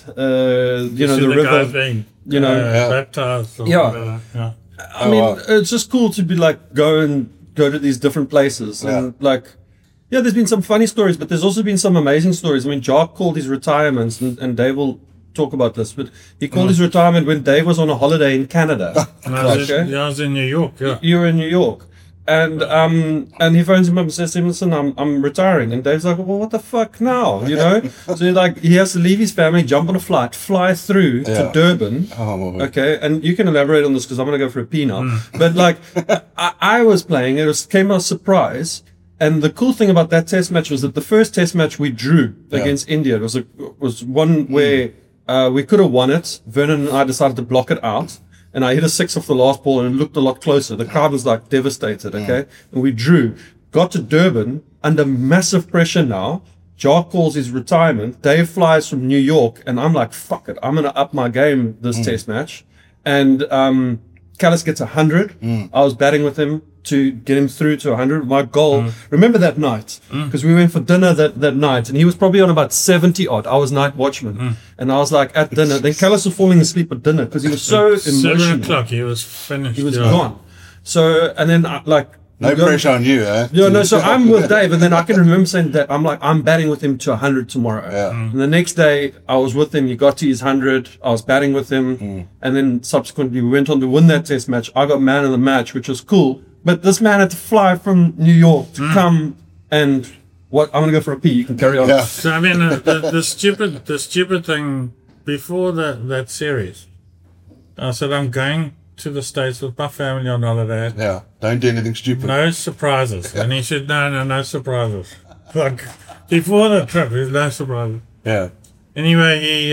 the river. Baptized. Yeah. I mean, it's just cool to be like go to these different places and like. Yeah, there's been some funny stories, but there's also been some amazing stories. I mean, Jock called his retirement, and Dave will talk about this, but he called his retirement when Dave was on a holiday in Canada. I was in New York, yeah. You were in New York. And he phones him up and says to him, listen, I'm retiring. And Dave's like, well, what the fuck now? You know? So he has to leave his family, jump on a flight, fly through to Durban. Oh, okay, and you can elaborate on this because I'm going to go for a pee now. But like, I was playing, came as a surprise. And the cool thing about that test match was that the first test match we drew against India was one where we could have won it. Vernon and I decided to block it out. And I hit a 6 off the last ball and it looked a lot closer. The crowd was like devastated, okay? And we drew. Got to Durban under massive pressure now. Jock calls his retirement. Dave flies from New York. And I'm like, fuck it. I'm going to up my game this test match. And Callis gets 100. I was batting with him to get him through to 100. My goal, remember that night, because we went for dinner that night, and he was probably on about 70 odd. I was night watchman, and I was like at dinner. Then Callis was falling asleep at dinner because he was so emotional. 7 o'clock, he was finished. He was gone. So, and then no pressure on you, eh? Yeah, no, so I'm with Dave, and then I can remember saying that I'm batting with him to 100 tomorrow. Yeah. And the next day, I was with him, he got to his 100, I was batting with him, and then subsequently we went on to win that test match. I got man of the match, which was cool, but this man had to fly from New York to come and, I'm going to go for a pee, you can carry on. Yeah. So, I mean, the stupid thing, before that series, I said, I'm going to the States with my family on holiday. Yeah, don't do anything stupid. No surprises. And he said, no surprises. Like, before the trip, there's no surprises. Yeah. Anyway,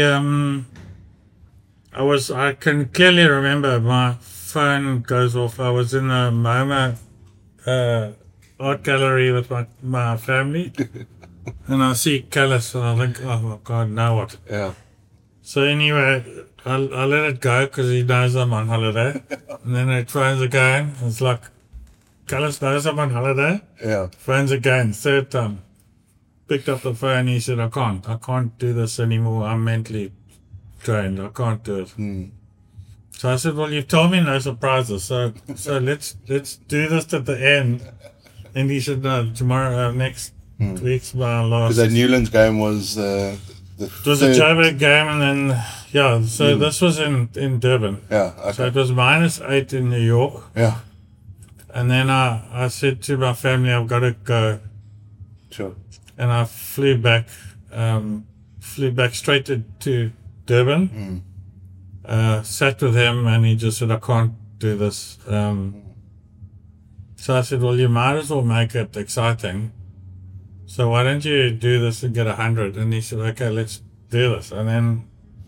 I can clearly remember my phone goes off. I was in the MoMA art gallery with my family. And I see Callis and I think, oh my God, now what? Yeah. So anyway, I let it go because he knows I'm on holiday. And then it phones again. It's like, Callis knows I'm on holiday. Yeah. Phones again, third time. Picked up the phone. He said, I can't do this anymore. I'm mentally drained. I can't do it. So I said, well, you've told me no surprises. So let's do this at the end. And he said, no, tomorrow, next week's my last. Because that Newlands game was it was a Joburg game, and then so this was in Durban. Yeah. Okay. So it was -8 in New York. Yeah. And then I said to my family, I've got to go. Sure. And I flew back straight to Durban. Sat with him, and he just said, I can't do this. So I said, well, you might as well make it exciting. So why don't you do this and get 100? And he said, okay, let's do this. And then,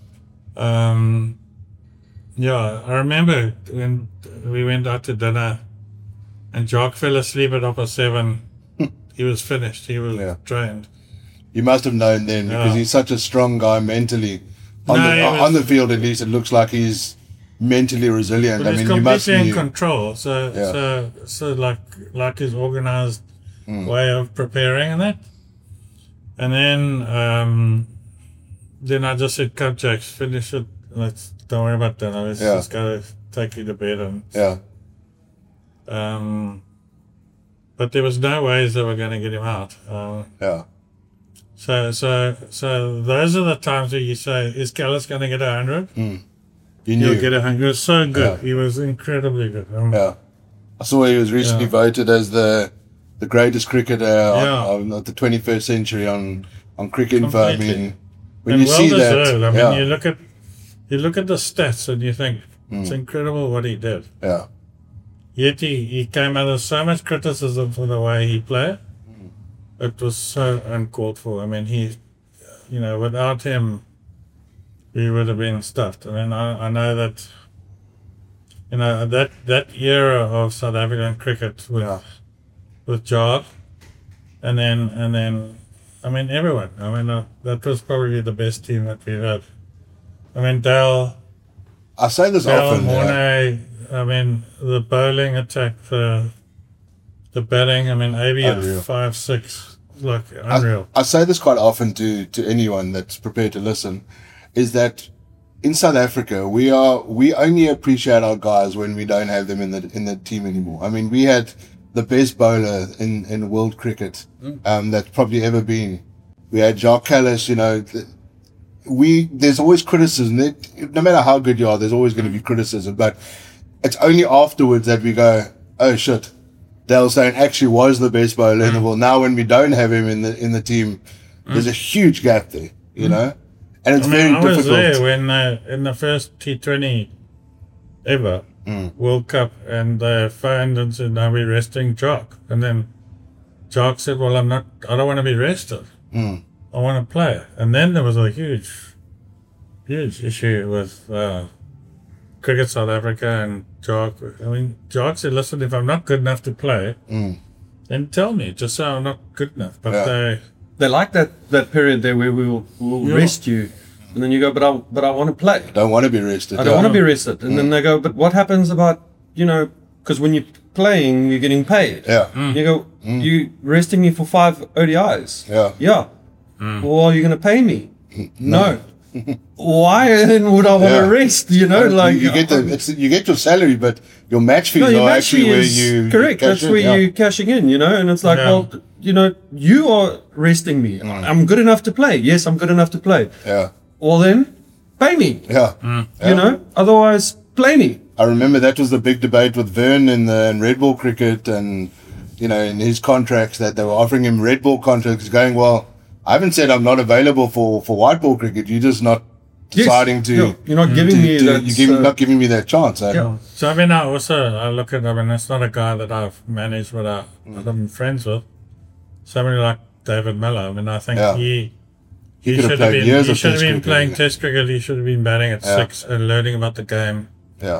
I remember when we went out to dinner and Jock fell asleep at 7:30. He was finished. He was drained. You must have known then because he's such a strong guy mentally. On the field, at least, it looks like he's mentally resilient. But I mean, he's you must completely be in control. So like his organized way of preparing and that. And then I just said, come, Jacks, finish it. Don't worry about that. Let's just go take you to bed. And but there was no ways they were going to get him out. So those are the times where you say, is Callis going to get 100? You knew. He'll get 100. He was so good. He was incredibly good. I saw he was recently voted as the greatest cricketer of the 21st century on Cricket Info. I mean, when you see that, I mean, you look at the stats and you think it's incredible what he did. Yeah. Yet he came under so much criticism for the way he played. It was so uncalled for. I mean, without him, we would have been stuffed. I mean, I know that, that era of South African cricket with Jock, and then, I mean, everyone. I mean, that was probably the best team that we've had. I mean, Dale. I say this often. Mornay, I mean, the bowling attack, the The batting, I mean, AB at Unreal. 5'6", like unreal. I say this quite often to anyone that's prepared to listen, is that in South Africa we only appreciate our guys when we don't have them in the team anymore. I mean, we had the best bowler in world cricket that's probably ever been. We had Jacques Kallis, you know. There's always criticism. No matter how good you are, there's always going to be criticism. But it's only afterwards that we go, oh shit, Dale Steyn actually was the best bowler in the world. Now when we don't have him in the team, there's a huge gap there, you know? And it's very difficult. I was there when in the first T20 ever World Cup, and they phoned and said, "No, we're resting Jock." And then Jock said, "Well, I don't want to be rested. I want to play." And then there was a huge issue with Cricket South Africa and Jock. I mean, Jock said, "Listen, if I'm not good enough to play, then tell me, just say I'm not good enough." But they like that period there where we'll rest you, and then you go, but I want to play. I don't want to be rested. I don't want to be rested. And then they go, but what happens about, you know, because when you're playing, you're getting paid. Yeah. You go, you resting me for 5 ODIs. Yeah. Well, you're going to pay me? No. Why then would I want to rest? You know, like you get your salary, but your match fees are actually where you correct. That's where you're cashing in. You know, and it's like, well, you know, you are resting me. I'm good enough to play. Yes, I'm good enough to play. Yeah. Well, then pay me. You know, otherwise play me. I remember that was the big debate with Vern in Red Ball cricket, and you know, in his contracts that they were offering him Red Ball contracts, going, well, I haven't said I'm not available for white ball cricket. You're just not deciding to. You're not giving me that. You're not giving me that chance. Eh? Yeah. So I mean, I look at him, and it's not a guy that I've managed with, that I'm friends with. Somebody like David Miller. I mean, I think he should have been. He should have been playing Test cricket. He should have been batting at 6 and learning about the game. Yeah.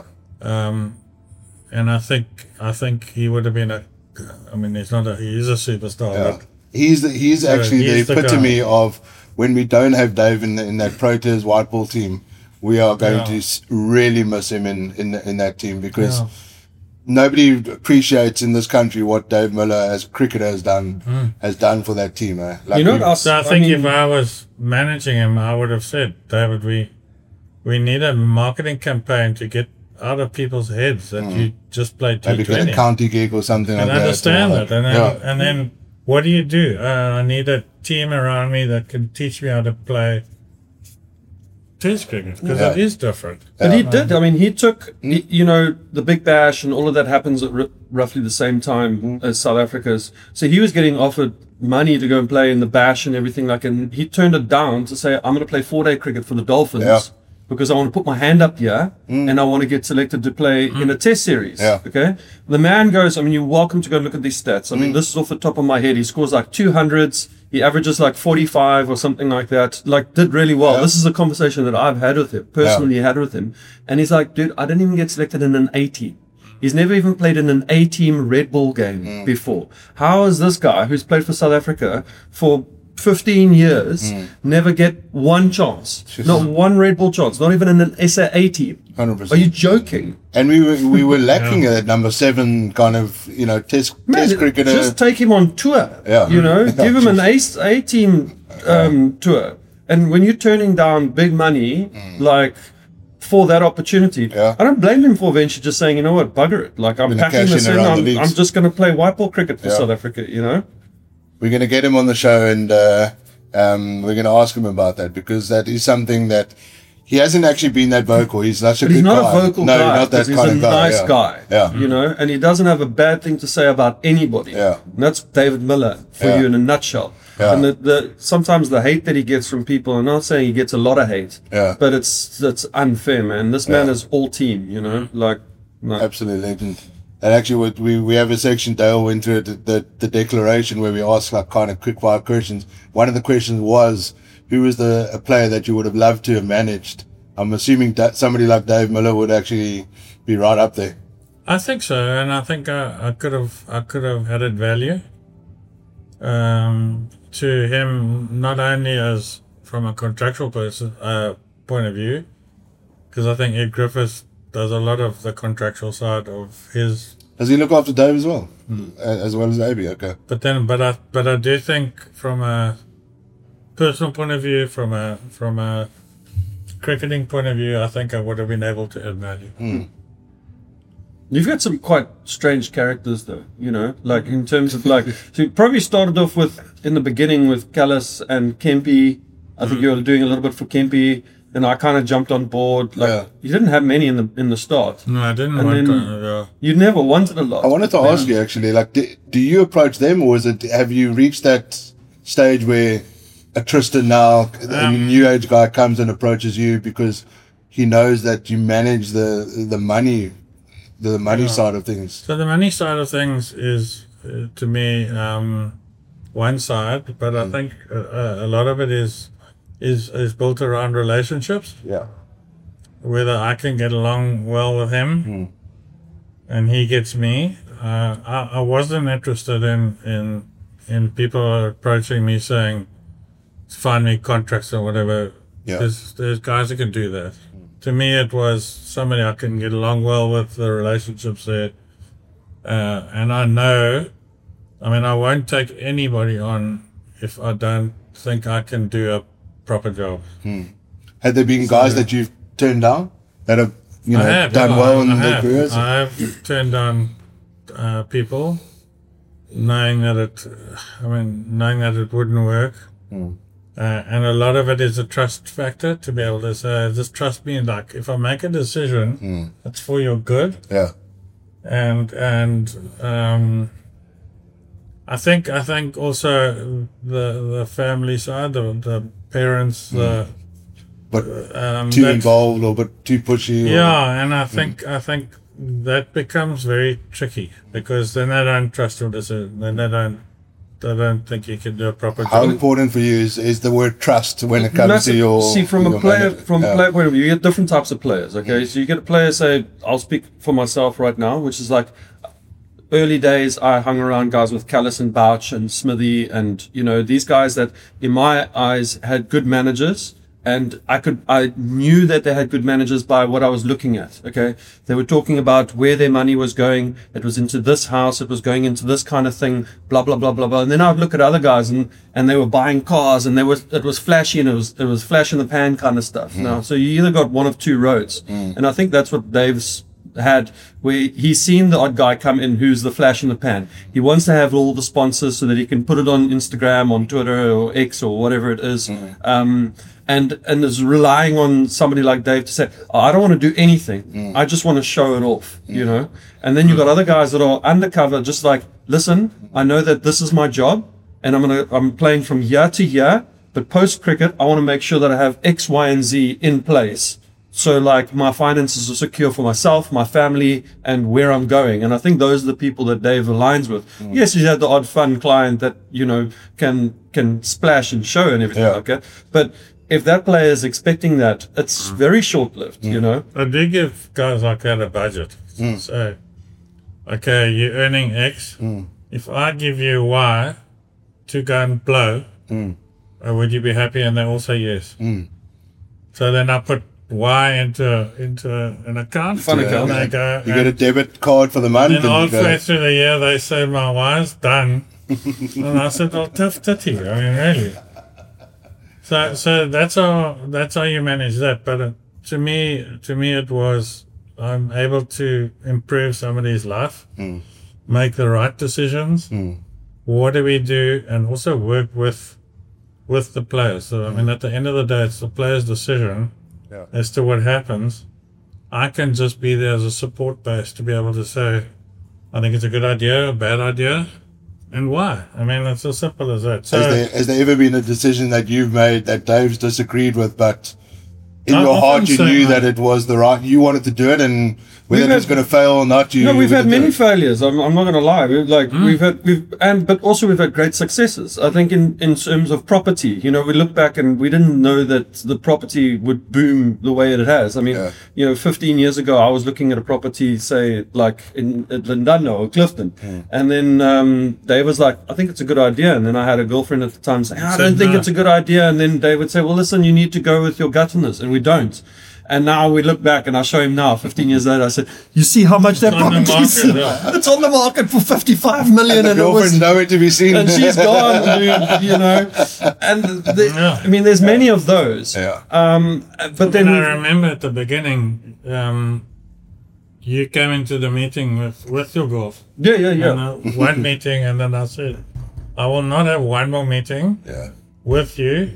And I think he would have been I mean, he's a superstar. Yeah. But He's actually the epitome of when we don't have Dave in that Proteas white ball team, we are going to really miss him in that team, because nobody appreciates in this country what Dave Miller as a cricketer has done for that team. Eh? Like, you know, so I think if I was managing him, I would have said, David, we need a marketing campaign to get out of people's heads that you just play T20. Maybe get a county gig or something like that. And understand that. And then what do you do? I need a team around me that can teach me how to play Test cricket, because it is different. But he did. I mean, he took, you know, the Big Bash and all of that happens at roughly the same time as South Africa's. So he was getting offered money to go and play in the Bash and everything and he turned it down to say, I'm going to play 4-day cricket for the Dolphins. Because I want to put my hand up here and I want to get selected to play in a test series. Okay. The man goes, I mean, you're welcome to go look at these stats. I mean, this is off the top of my head. He scores like 200s. He averages like 45 or something like that. Like, did really well. This is a conversation that I've had with him, personally had with him. And he's like, dude, I didn't even get selected in an A team. He's never even played in an A team red ball game before. How is this guy who's played for South Africa for 15 years never get one chance, not one red ball chance, not even in an SA team? 100%. Are you joking? And we were lacking at number 7 kind of, you know, test cricketer. Just take him on tour. You know, give him an A team tour. And when you're turning down big money, like for that opportunity, I don't blame him for eventually just saying, you know what, bugger it. Like, I'm packing this in. I'm just going to play white ball cricket for South Africa. You know. We're going to get him on the show, and we're going to ask him about that, because that is something that he hasn't actually been that vocal. He's such a good guy. He's not a vocal guy. Not that he's kind a of guy. Nice guy. You know, and he doesn't have a bad thing to say about anybody. And that's David Miller for you in a nutshell. And the sometimes the hate that he gets from people, I'm not saying he gets a lot of hate, but it's unfair, man. This man is all team, you know, like absolute legend. And actually, we have a section, Dale went through it, the declaration, where we ask like kind of quick fire questions. One of the questions was, who was a player that you would have loved to have managed? I'm assuming that somebody like Dave Miller would actually be right up there. I think so, and I think I could have added value to him, not only as from a contractual point of view, because I think Ed Griffiths does a lot of the contractual side of his Does he look after Dave as well? As well as AB? Okay. But I do think from a personal point of view, from a cricketing point of view, I think I would have been able to add value. You've got some quite strange characters, though. You know, like in terms of like, so you probably started off with in the beginning with Callis and Kempy. I think you were doing a little bit for Kempy. Then I kind of jumped on board. Like you didn't have many in the start. No, I didn't want to. You never wanted a lot. I wanted to ask you actually, like, do you approach them, or have you reached that stage where a Tristan now, a new age guy, comes and approaches you because he knows that you manage the money side of things? So the money side of things is, to me, one side, but I think a lot of it is built around relationships. Yeah. Whether I can get along well with him and he gets me. I wasn't interested in people approaching me saying, find me contracts or whatever. Yeah. There's guys that can do that. To me, it was somebody I can get along well with, the relationships there. And I know, I won't take anybody on if I don't think I can do a proper job. Had there been guys that you've turned down that have done well in their careers? I have turned down people knowing that it wouldn't work. And a lot of it is a trust factor, to be able to say, just trust me. Like, if I make a decision, it's for your good. Yeah. And I think also the family side, the parents, too involved or but too pushy. And I think that becomes very tricky because then they don't trust your decision. Then they don't think you can do a proper job. How important for you is the word trust when it comes to your... See, from a player point of view, you get different types of players, okay? So you get a player, say, I'll speak for myself right now, which is like, early days, I hung around guys with Callis and Bouch and Smithy and, these guys that, in my eyes, had good managers. And I knew that they had good managers by what I was looking at. Okay. They were talking about where their money was going. It was into this house. It was going into this kind of thing, blah, blah, blah, blah, blah. And then I would look at other guys and they were buying cars and it was flashy and it was flash in the pan kind of stuff. Now, so you either got one of two roads. And I think that's what Dave's had, where he's seen the odd guy come in who's the flash in the pan. He wants to have all the sponsors so that he can put it on Instagram, on Twitter or X or whatever it is. And is relying on somebody like Dave to say, I don't want to do anything. I just want to show it off, And then you've got other guys that are undercover, just like, listen, I know that this is my job and I'm playing from year to year, but post cricket, I want to make sure that I have X, Y, and Z in place. So like my finances are secure for myself, my family, and where I'm going. And I think those are the people that Dave aligns with. Yes, he's had the odd fun client that, can splash and show and everything like that. But if that player is expecting that, it's very short-lived, I do give guys like that a budget. So, okay, you're earning X. If I give you Y to go and blow, would you be happy? And they all say yes. So then I put Y into an account. Fun account. And they go, you get a debit card for the month. And halfway through the year, they say, my Y's done. And I said, well, tough titty. Really. So that's how you manage that. But to me, it was, I'm able to improve somebody's life, make the right decisions. What do we do? And also work with the players. So, at the end of the day, it's the player's decision as to what happens. I can just be there as a support base to be able to say, I think it's a good idea, a bad idea, and why. It's as simple as that. So, has there ever been a decision that you've made that Dave's disagreed with, but in your heart you knew that it was the right, you wanted to do it, and whether it's going to fail or not, we've had many failures. I'm not going to lie. But also we've had great successes. I think in terms of property, we look back and we didn't know that the property would boom the way it has. 15 years ago, I was looking at a property, say, like at Lindano or Clifton. And then Dave was like, I think it's a good idea. And then I had a girlfriend at the time saying, I don't think it's a good idea. And then Dave would say, well, listen, you need to go with your gut on this. And we don't. And now we look back and I show him now, 15 years later, I said, you see how much that property is? It's on the market for 55 million. And the girlfriend's nowhere to be seen. And she's gone, dude, you know. And I mean, there's many of those. Yeah. But then I remember at the beginning, you came into the meeting with your girl. Yeah. One meeting, and then I said, I will not have one more meeting with you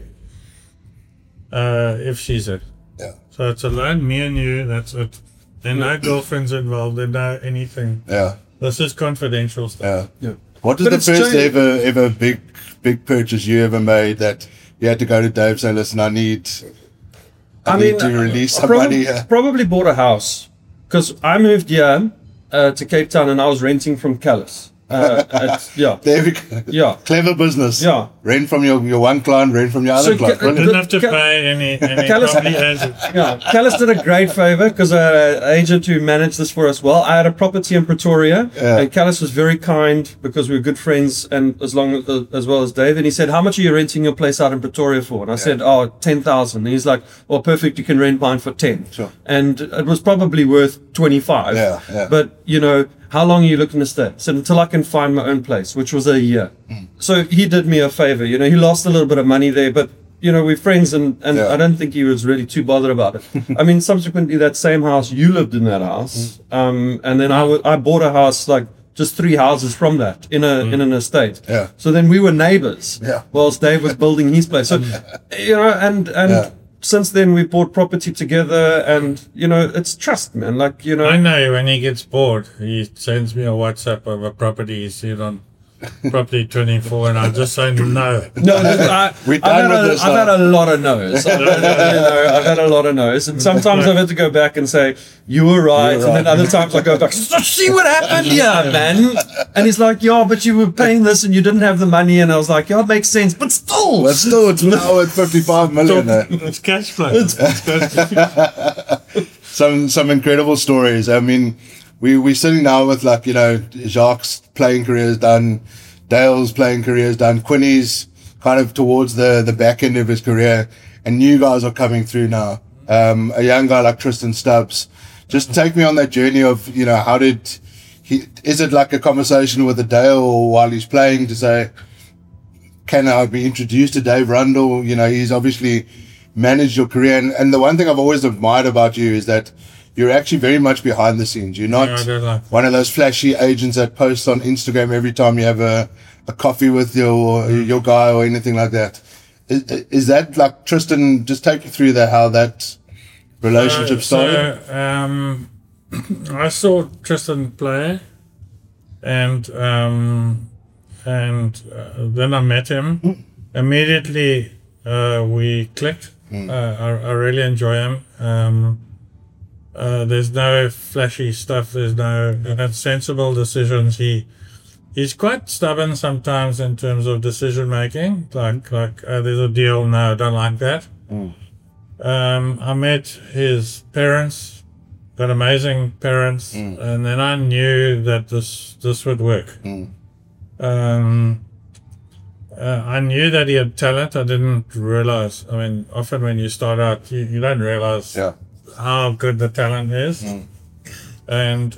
if she's it. Yeah. So it's alone, me and you, that's it. There are no girlfriends involved, there no anything. Yeah. This is confidential stuff. Yeah. What was the first ever big purchase you ever made that you had to go to Dave and say, listen, I need to release some money here? Probably bought a house. Because I moved here to Cape Town and I was renting from Callis. There we go. Yeah. Clever business. Yeah. Rent from your one client, rent from your other client. Didn't have to pay any property agent. Yeah. Callis did a great favor because I had an agent who managed this for us well. I had a property in Pretoria and Callis was very kind because we were good friends and as well as Dave. And he said, how much are you renting your place out in Pretoria for? And I said, 10,000. And he's like, well, perfect. You can rent mine for 10. Sure. And it was probably worth 25. Yeah. But, you know, how long are you looking to stay? So until I can find my own place, which was a year. So he did me a favor. You know, he lost a little bit of money there, but, you know, we're friends and I don't think he was really too bothered about it. I mean, subsequently, that same house, you lived in that house. And then I bought a house, like just 3 houses from that in an estate. Yeah. So then we were neighbors whilst Dave was building his place. So, you know, and since then we bought property together and, you know, it's trust, man. Like, you know. I know when he gets bored, he sends me a WhatsApp of a property he's seen on Property 24 and I just say no. I've had a lot of no's. I've had a lot of no's. And sometimes I've had to go back and say, you were right. And then other times I go back, see what happened here, man. And he's like, yeah, but you were paying this and you didn't have the money. And I was like, yeah, it makes sense. But still. It's now at 55 million. It's cash flow. Some incredible stories. I mean, we're sitting now with, like, you know, Jacques' playing career is done, Dale's playing career is done, Quinny's kind of towards the back end of his career, and new guys are coming through now. A young guy like Tristan Stubbs. Just take me on that journey of, you know, is it like a conversation with a Dale while he's playing to say, can I be introduced to Dave Rundle? You know, he's obviously managed your career. And the one thing I've always admired about you is that you're actually very much behind the scenes. You're not one of those flashy agents that posts on Instagram every time you have a coffee with your guy or anything like that. Is that like, Tristan, just take you through how that relationship started? I saw Tristan play and then I met him. Immediately we clicked. I really enjoy him. There's no flashy stuff. There's no sensible decisions. He's quite stubborn sometimes in terms of decision making. Like there's a deal. No, I don't like that. I met his parents, got amazing parents, and then I knew that this would work. I knew that he had talent. I didn't realize. I mean, often when you start out, you don't realize. Yeah. How good the talent is, and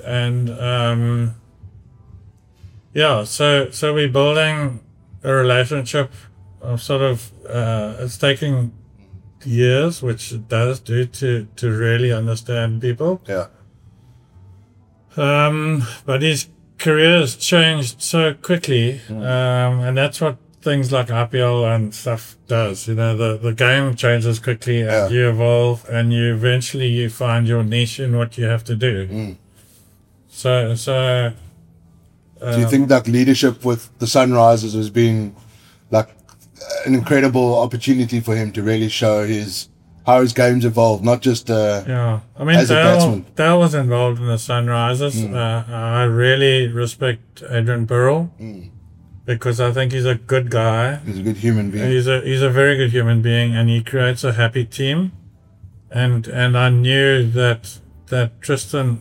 so we're building a relationship of sort of it's taking years, which it does do to really understand people. Yeah. But his career has changed so quickly, and that's what things like IPL and stuff does. You know, the game changes quickly and you evolve and you eventually find your niche in what you have to do. So do you think that leadership with the Sunrisers has been like an incredible opportunity for him to really show how his game's evolved, not just I mean, Dale was involved in the Sunrisers. I really respect Adrian Burrell. Because I think he's a good guy. He's a good human being. He's a very good human being, and he creates a happy team. And I knew that Tristan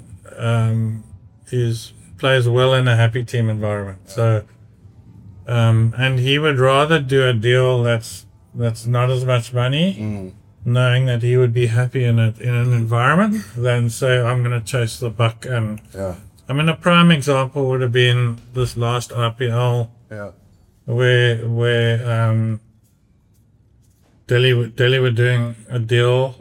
plays well in a happy team environment. So, and he would rather do a deal that's not as much money, knowing that he would be happy in an environment than say, I'm going to chase the buck. And I mean, a prime example would have been this last IPL where Delhi were doing a deal,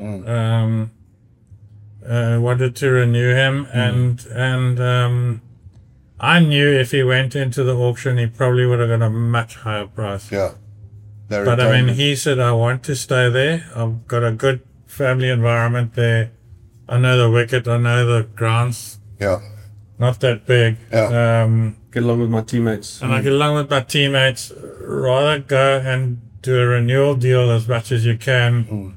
wanted to renew him, and I knew if he went into the auction, he probably would have got a much higher price. Yeah. But I mean, he said, I want to stay there. I've got a good family environment there. I know the wicket. I know the grounds. Yeah. Not that big. Yeah. Get along with my teammates. And I get along with my teammates. Rather go and do a renewal deal as much as you can.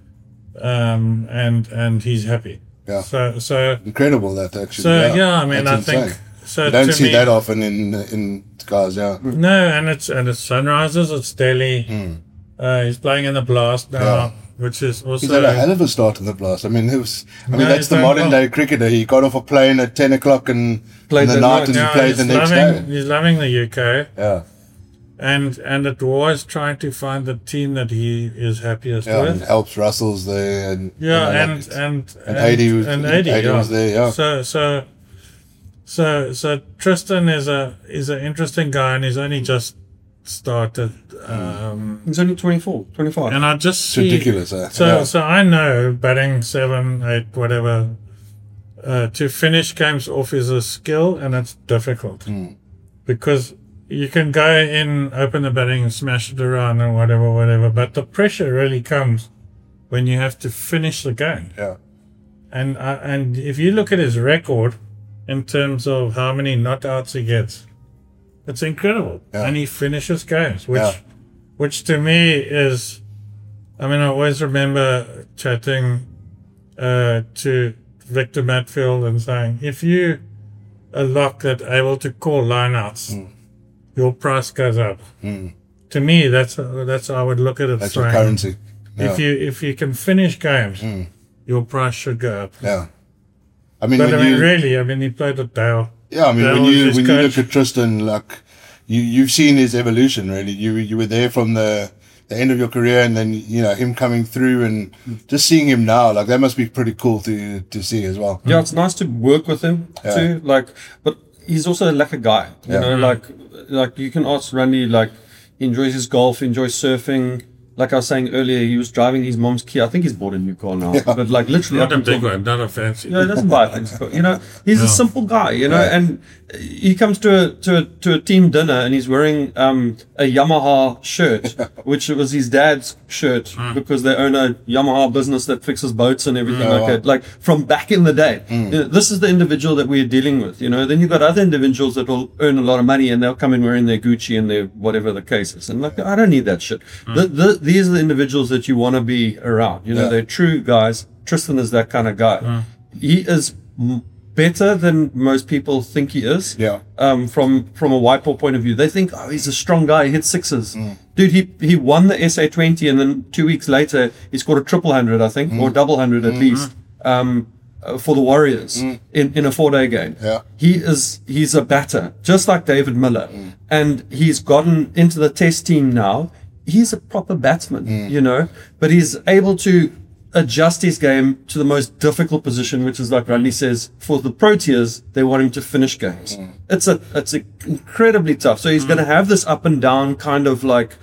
And he's happy. Yeah. So incredible that actually. So I mean, that's I insane. think so. You don't to see me, that often in guys. Yeah. No, and it's Sunrisers. It's Delhi. He's playing in the Blast now, which is also. He's had a hell of a start in the Blast. I mean, that's the modern day cricketer. He got off a plane at 10 o'clock and in the night, and he played the next day. He's loving the UK. Yeah. And it was trying to find the team that he is happiest with. And helps Russell's there, and and AD was there. Yeah. So Tristan is an interesting guy, and he's only just started. He's only 24, 25. And I just see, it's ridiculous. So I know batting 7, 8, whatever, to finish games off is a skill, and it's difficult because you can go in, open the batting, and smash it around and whatever, but the pressure really comes when you have to finish the game. Yeah. And if you look at his record in terms of how many not outs he gets, it's incredible. Yeah. And he finishes games, which to me is, I mean, I always remember chatting to Victor Matfield and saying, if you a lock that able to call lineouts, your price goes up. To me, that's how I would look at it. That's your currency. Yeah. If you can finish games, your price should go up. Yeah. I mean, he played at Dale. Yeah, I mean, when you look at Tristan, like you've seen his evolution. Really, you were there from the end of your career, and then him coming through, and just seeing him now, like that must be pretty cool to see as well. Yeah, it's nice to work with him too. Like, but he's also like a guy. You know, like you can ask Randy, like he enjoys his golf, enjoys surfing. Like I was saying earlier, he was driving his mom's Kia. I think he's bought a new car now. Yeah. But like literally... Not a big one, not a fancy. He doesn't buy things. He's a simple guy, and he comes to a team dinner and he's wearing a Yamaha shirt, which was his dad's shirt because they own a Yamaha business that fixes boats and everything like that. Like from back in the day. This is the individual that we're dealing with, Then you've got other individuals that will earn a lot of money and they'll come in wearing their Gucci and their whatever the case is. And like, I don't need that shit. These are the individuals that you want to be around. They're true guys. Tristan is that kind of guy. He is better than most people think he is. Yeah. From a white ball point of view, they think, he's a strong guy. He hits sixes. Dude, he won the SA20, and then 2 weeks later he scored a 100, I think, or double 100 at least. For the Warriors in a 4-day game. Yeah. He's a batter, just like David Miller. And he's gotten into the test team now. He's a proper batsman, but he's able to adjust his game to the most difficult position, which is like Randy says, for the Proteas, they want him to finish games. It's incredibly tough. So he's going to have this up and down kind of like,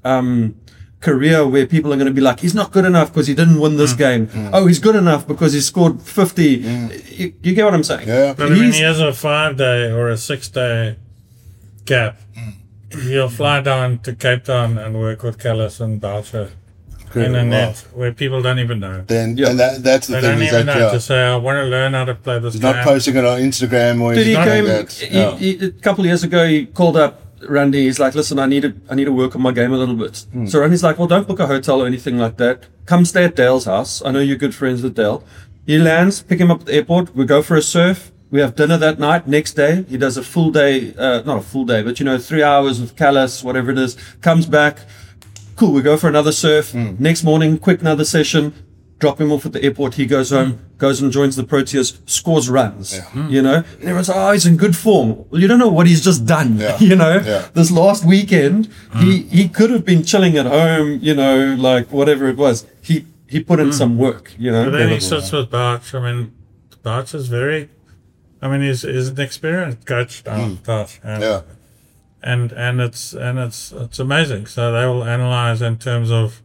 career where people are going to be like, he's not good enough because he didn't win this game. Oh, he's good enough because he scored 50. You get what I'm saying? Yeah. But he has a 5-day or a 6-day gap. He'll fly down to Cape Town and work with Callis and Boucher in a net where people don't even know. And that's the thing. They don't even know to say, I want to learn how to play this game. He's not posting it on Instagram or anything like that. A couple of years ago, he called up Randy. He's like, listen, I need to work on my game a little bit. So Randy's like, well, don't book a hotel or anything like that. Come stay at Dale's house. I know you're good friends with Dale. He lands, pick him up at the airport. We go for a surf. We have dinner that night. Next day, he does a full day, not a full day, but 3 hours with Callis, whatever it is. Comes back. Cool, we go for another surf. Next morning, quick another session. Drop him off at the airport. He goes home, goes and joins the Proteas, scores runs, And everyone's like, he's in good form. Well, you don't know what he's just done, This last weekend, he could have been chilling at home, like whatever it was. He he put in some work, you know. But then he sits with Bouch. I mean, Bouch is very, I mean, he's an experienced coach now, Bouch. And it's amazing. So they will analyze in terms of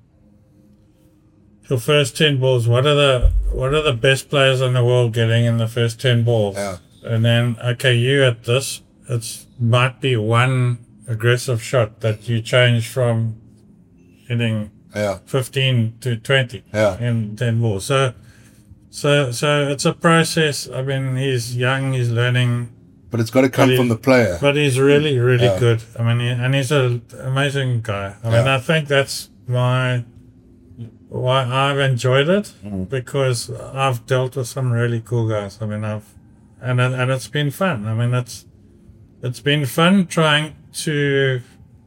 your first 10 balls. What are the best players in the world getting in the first 10 balls? Yeah. And then, okay, you at this, it might be one aggressive shot that you change from hitting 15 to 20 in 10 balls. So it's a process. I mean, he's young, he's learning. But it's got to come from the player. But he's really, really good. I mean, he's an amazing guy. I mean, I think that's why I've enjoyed it, because I've dealt with some really cool guys. I mean, and it's been fun. I mean, it's been fun trying to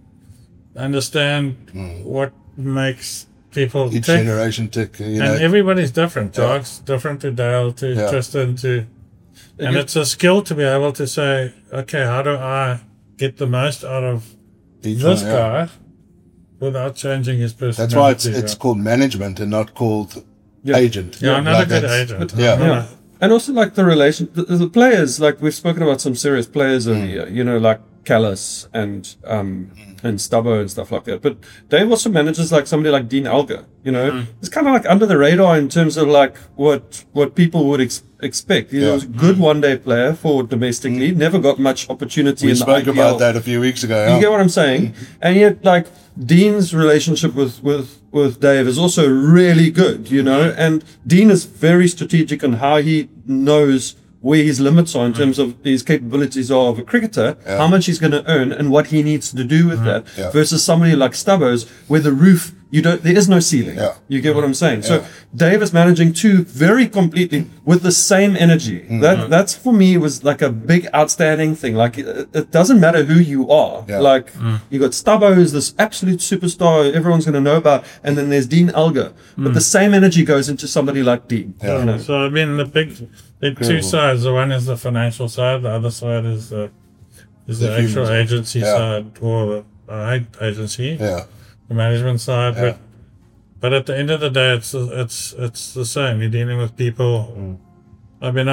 understand what makes people each tick. generation tick. And everybody's different. Jock's different to Dale, to Tristan, to... And it's a skill to be able to say, okay, how do I get the most out of this guy without changing his personality? That's why it's called management and not called agent. Yeah, I'm not a good agent. And also, like, the players, like, we've spoken about some serious players earlier, you know, like Callis and Stubbo and stuff like that. But Dave also manages like somebody like Dean Elgar, you know. It's kind of like under the radar in terms of like what people would expect. He was a good one-day player for domestically, never got much opportunity in the IPL. We spoke about that a few weeks ago. You get what I'm saying? And yet, like, Dean's relationship with Dave is also really good, you know. And Dean is very strategic on how he knows where his limits are in terms of his capabilities are of a cricketer, how much he's going to earn and what he needs to do with that, versus somebody like Stubbo's where the roof, there is no ceiling. You get what I'm saying? So Dave is managing two very completely with the same energy. That's for me was like a big outstanding thing. Like it doesn't matter who you are. Like you got Stubbo, who's this absolute superstar everyone's going to know about, and then there's Dean Elgar. But the same energy goes into somebody like Dean. You know? So I mean the two sides. The one is the financial side. The other side is the actual agency side, or the agency. The management side, but at the end of the day, it's the same. You're dealing with people. I mean,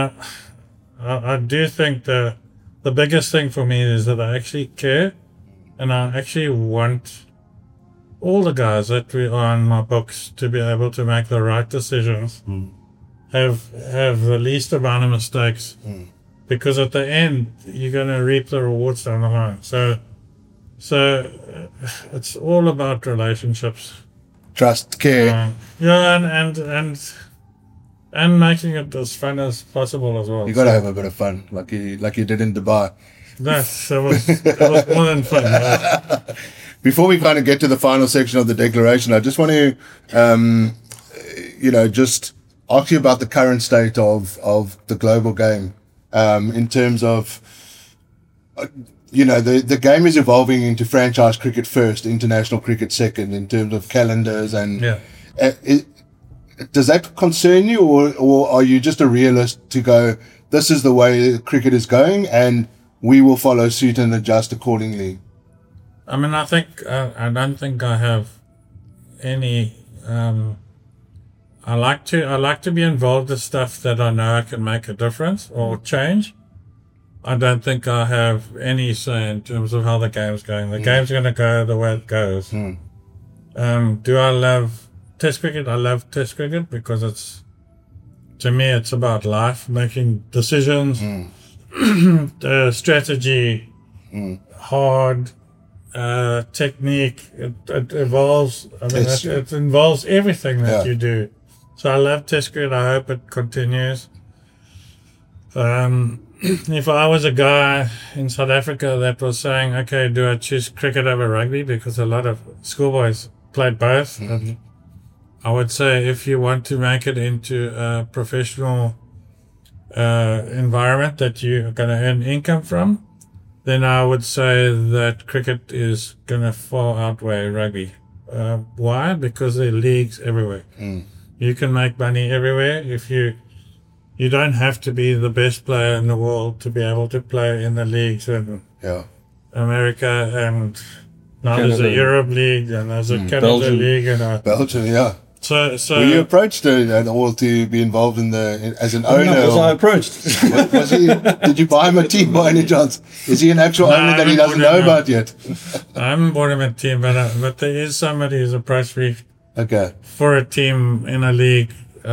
I do think the biggest thing for me is that I actually care, and I actually want all the guys that we are on my books to be able to make the right decisions, have the least amount of mistakes, because at the end you're going to reap the rewards down the line. So it's all about relationships, trust, care, and making it as fun as possible as well. You got to have a bit of fun, like you did in Dubai. That was more than fun. Right? Before we kind of get to the final section of the declaration, I just want to, just ask you about the current state of the global game, in terms of. The game is evolving into franchise cricket first, international cricket second, in terms of calendars and. Does that concern you, or are you just a realist to go, this is the way cricket is going, and we will follow suit and adjust accordingly? I mean, I don't think I have any. I like to be involved in stuff that I know I can make a difference or change. I don't think I have any say in terms of how the game's going. The game's going to go the way it goes. Do I love Test cricket? I love Test cricket because to me, it's about life, making decisions, strategy, hard, technique. It evolves. I mean, it involves everything that you do. So I love Test cricket. I hope it continues. If I was a guy in South Africa that was saying, okay, do I choose cricket over rugby? Because a lot of schoolboys played both. I would say if you want to make it into a professional environment that you're going to earn income from, then I would say that cricket is going to far outweigh rugby. Why? Because there are leagues everywhere. You can make money everywhere. If you don't have to be the best player in the world to be able to play in the leagues in America, and now there's a Europe League and there's a Canada League and Belgium, So were you approached at all to be involved in as an owner? Was I approached? Did you buy him a team by any chance? Is he an actual owner that he doesn't know about yet? I haven't bought him a team, but there is somebody who's approached me. Okay. For a team in a league.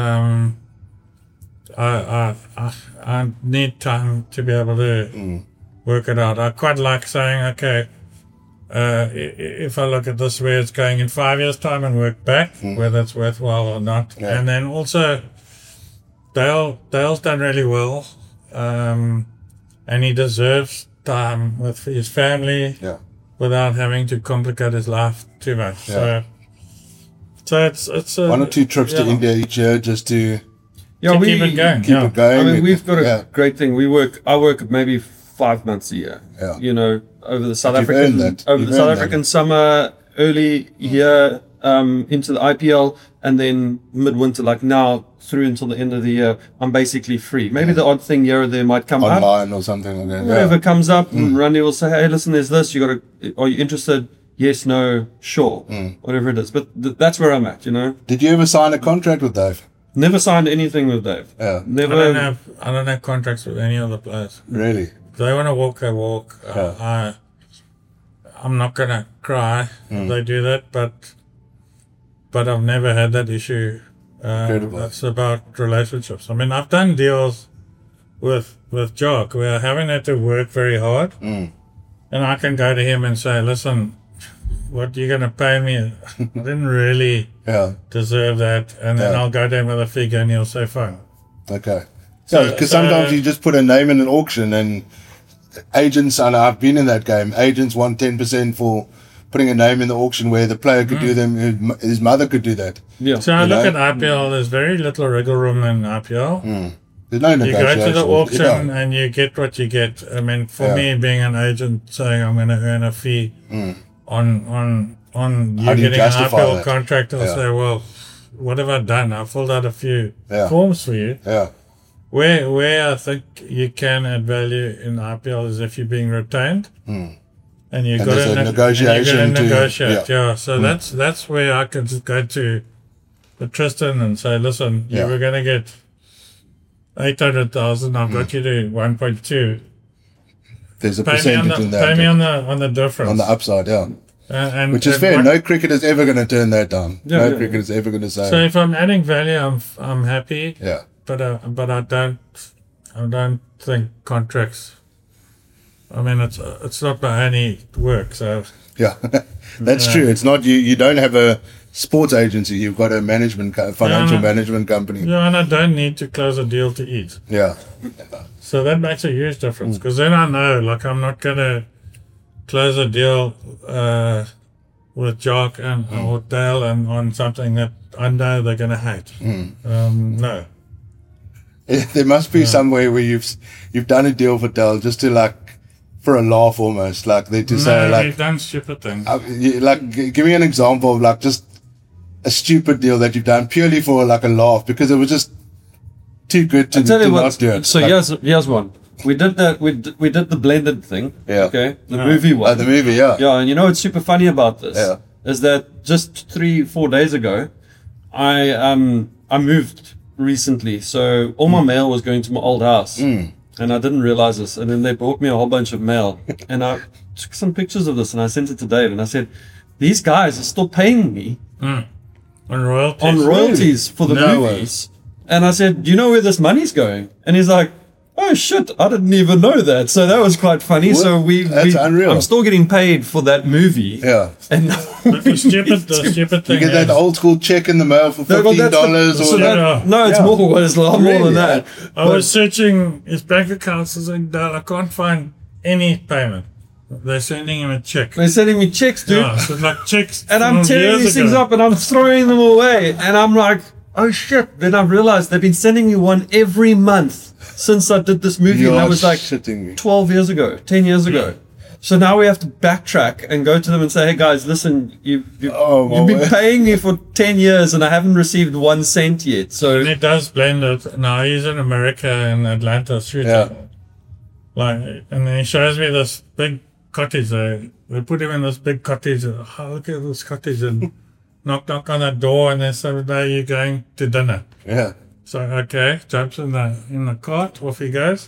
I need time to be able to work it out. I quite like saying, okay, if I look at this where it's going in 5 years' time and work back, whether it's worthwhile or not. Yeah. And then also, Dale's done really well, and he deserves time with his family without having to complicate his life too much. Yeah. So it's 1 or 2 trips to India each year just to keep it going. Keep it going. I mean, we've got a great thing. I work maybe 5 months a year. Yeah. You know, over the South African summer, early year, into the IPL, and then midwinter, like now through until the end of the year, I'm basically free. Maybe the odd thing here or there might come up. Online or something like that. Whatever comes up, and Randy will say, hey, listen, there's this. Are you interested? Yes, no, sure. Whatever it is. But that's where I'm at, you know. Did you ever sign a contract with Dave? Never signed anything with Dave. Yeah. Never. I don't have contracts with any other players. Really? If they want to walk, they walk. I'm not going to cry if they do that, but I've never had that issue. Incredible. That's about relationships. I mean, I've done deals with Jock where I haven't had to work very hard, and I can go to him and say, listen, what are you going to pay me? I didn't really deserve that. And then I'll go down with a figure and he'll say, fine. Okay. So, because sometimes you just put a name in an auction and agents, and I've been in that game, agents want 10% for putting a name in the auction where the player could do them, his mother could do that. Yeah. So I look at IPL, there's very little wriggle room in IPL. There's no negotiation. You go to the auction and you get what you get. I mean, for me, being an agent saying I'm going to earn a fee on you getting an IPL contract, I'll say, well, what have I done? I filled out a few forms for you. Yeah. Where I think you can add value in IPL is if you're being retained, and you got to negotiate. So that's where I could just go to Tristan and say, listen, you were going to get 800,000. I've got you to 1.2. There's a percentage in that. Pay me on the difference. On the upside, which is fair. No cricketer's ever going to turn that down. No cricketer's ever going to say. So if I'm adding value, I'm happy. Yeah. But I don't think contracts. I mean, it's not by any work. So that's true. It's not you. You don't have a sports agency. You've got a financial management company. Yeah, and I don't need to close a deal to eat. Yeah. So that makes a huge difference because then I know, like, I'm not gonna close a deal with Jock or Dale and on something that I know they're gonna hate. No. There must be somewhere where you've done a deal for Dale just to for a laugh almost, you've done stupid things. Give me an example of just a stupid deal that you've done purely for a laugh because it was just too good to not do it. So here's one. We did that. We did the blended thing. Yeah. Okay. The movie one. The movie. Yeah. Yeah, and you know what's super funny about this is that just 3-4 days ago, I moved recently, so all my mail was going to my old house, and I didn't realize this. And then they brought me a whole bunch of mail, and I took some pictures of this and I sent it to Dave, and I said, "These guys are still paying me on royalties, for the movies." And I said, "Do you know where this money's going?" And he's like, "Oh shit, I didn't even know that." So that was quite funny. What? So that's unreal. I'm still getting paid for that movie. Yeah. And the stupid thing. You get that old school check in the mail for $15 No, it's more. It's a lot more than that. I was searching his bank accounts and saying, "Dale, I can't find any payment." They're sending him a check. They're sending me checks, dude. Yeah, so checks. And I'm tearing these things up and I'm throwing them away. And I'm like, oh shit. Then I realized they've been sending me one every month since I did this movie. And that was 12 years ago, 10 years ago. So now we have to backtrack and go to them and say, "Hey guys, listen, you've been paying me for 10 years and I haven't received 1 cent yet." So and it does blend it. Now he's in America in Atlanta shooting. And then he shows me this big cottage. They put him in this big cottage. Oh, look at this cottage in knock on the door, and they say, "Are you going to dinner?" Yeah. So okay, jumps in the cart, off he goes,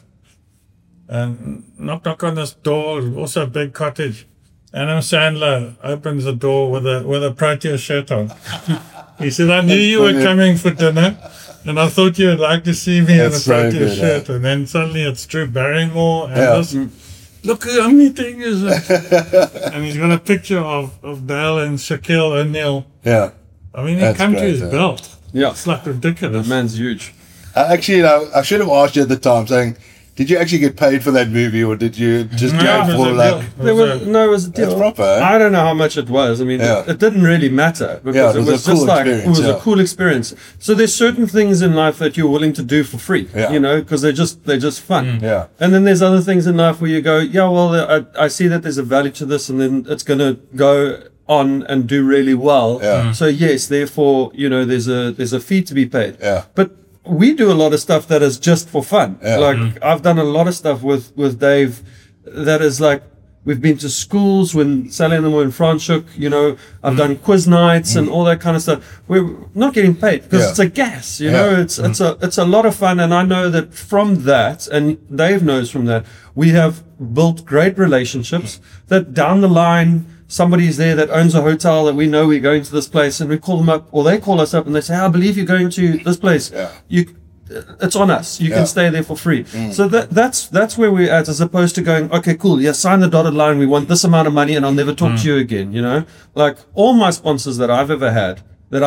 and knock on this door. Also a big cottage. Adam Sandler opens the door with a Proteas shirt on. He said, "I knew you were coming for dinner, and I thought you'd like to see me in a Proteas shirt." And then suddenly it's Drew Barrymore and this. Look how meeting is it? And he's got a picture of Dale and Shaquille O'Neal. Yeah. I mean, he come to his belt. Yeah. It's like ridiculous. The man's huge. Actually, I should have asked you at the time, saying, did you actually get paid for that movie, or did you just go for like? It was a deal. It's proper. Eh? I don't know how much it was. I mean, it didn't really matter because it was just like it was a cool experience. So there's certain things in life that you're willing to do for free, you know, because they're just fun. Yeah. And then there's other things in life where you go, yeah, well, I see that there's a value to this, and then it's gonna go on and do really well. Yeah. So yes, therefore, you know, there's a fee to be paid. Yeah. But we do a lot of stuff that is just for fun. Yeah. Like I've done a lot of stuff with Dave that is like, we've been to schools when Sally and them were in Franschhoek, you know, I've done quiz nights and all that kind of stuff. We're not getting paid because it's a gas, you know, it's a lot of fun. And I know that from that, and Dave knows from that, we have built great relationships that down the line, somebody's there that owns a hotel that we know we're going to this place, and we call them up, or they call us up and they say, I believe you're going to this place. Yeah. It's on us. You can stay there for free. So that's where we're at, as opposed to going, okay, cool, yeah, sign the dotted line. We want this amount of money and I'll never talk to you again. You know, like all my sponsors that I've ever had,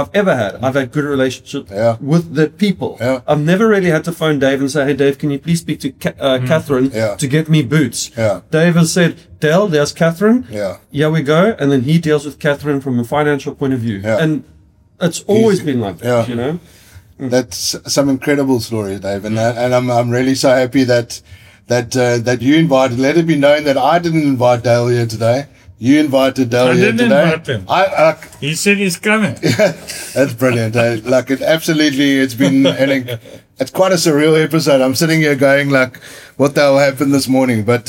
I've had good relationships with the people. Yeah. I've never really had to phone Dave and say, hey, Dave, can you please speak to Catherine to get me boots? Yeah. Dave has said, Dale, there's Catherine. Yeah. Here we go. And then he deals with Catherine from a financial point of view. Yeah. And it's always been like that, you know? That's some incredible story, Dave, and I'm really so happy that you invited. Let it be known that I didn't invite Dale here today. You invited Dale here today. I didn't invite him. He said he's coming. That's brilliant. Like it's been it's quite a surreal episode. I'm sitting here going like, what the hell happened this morning? But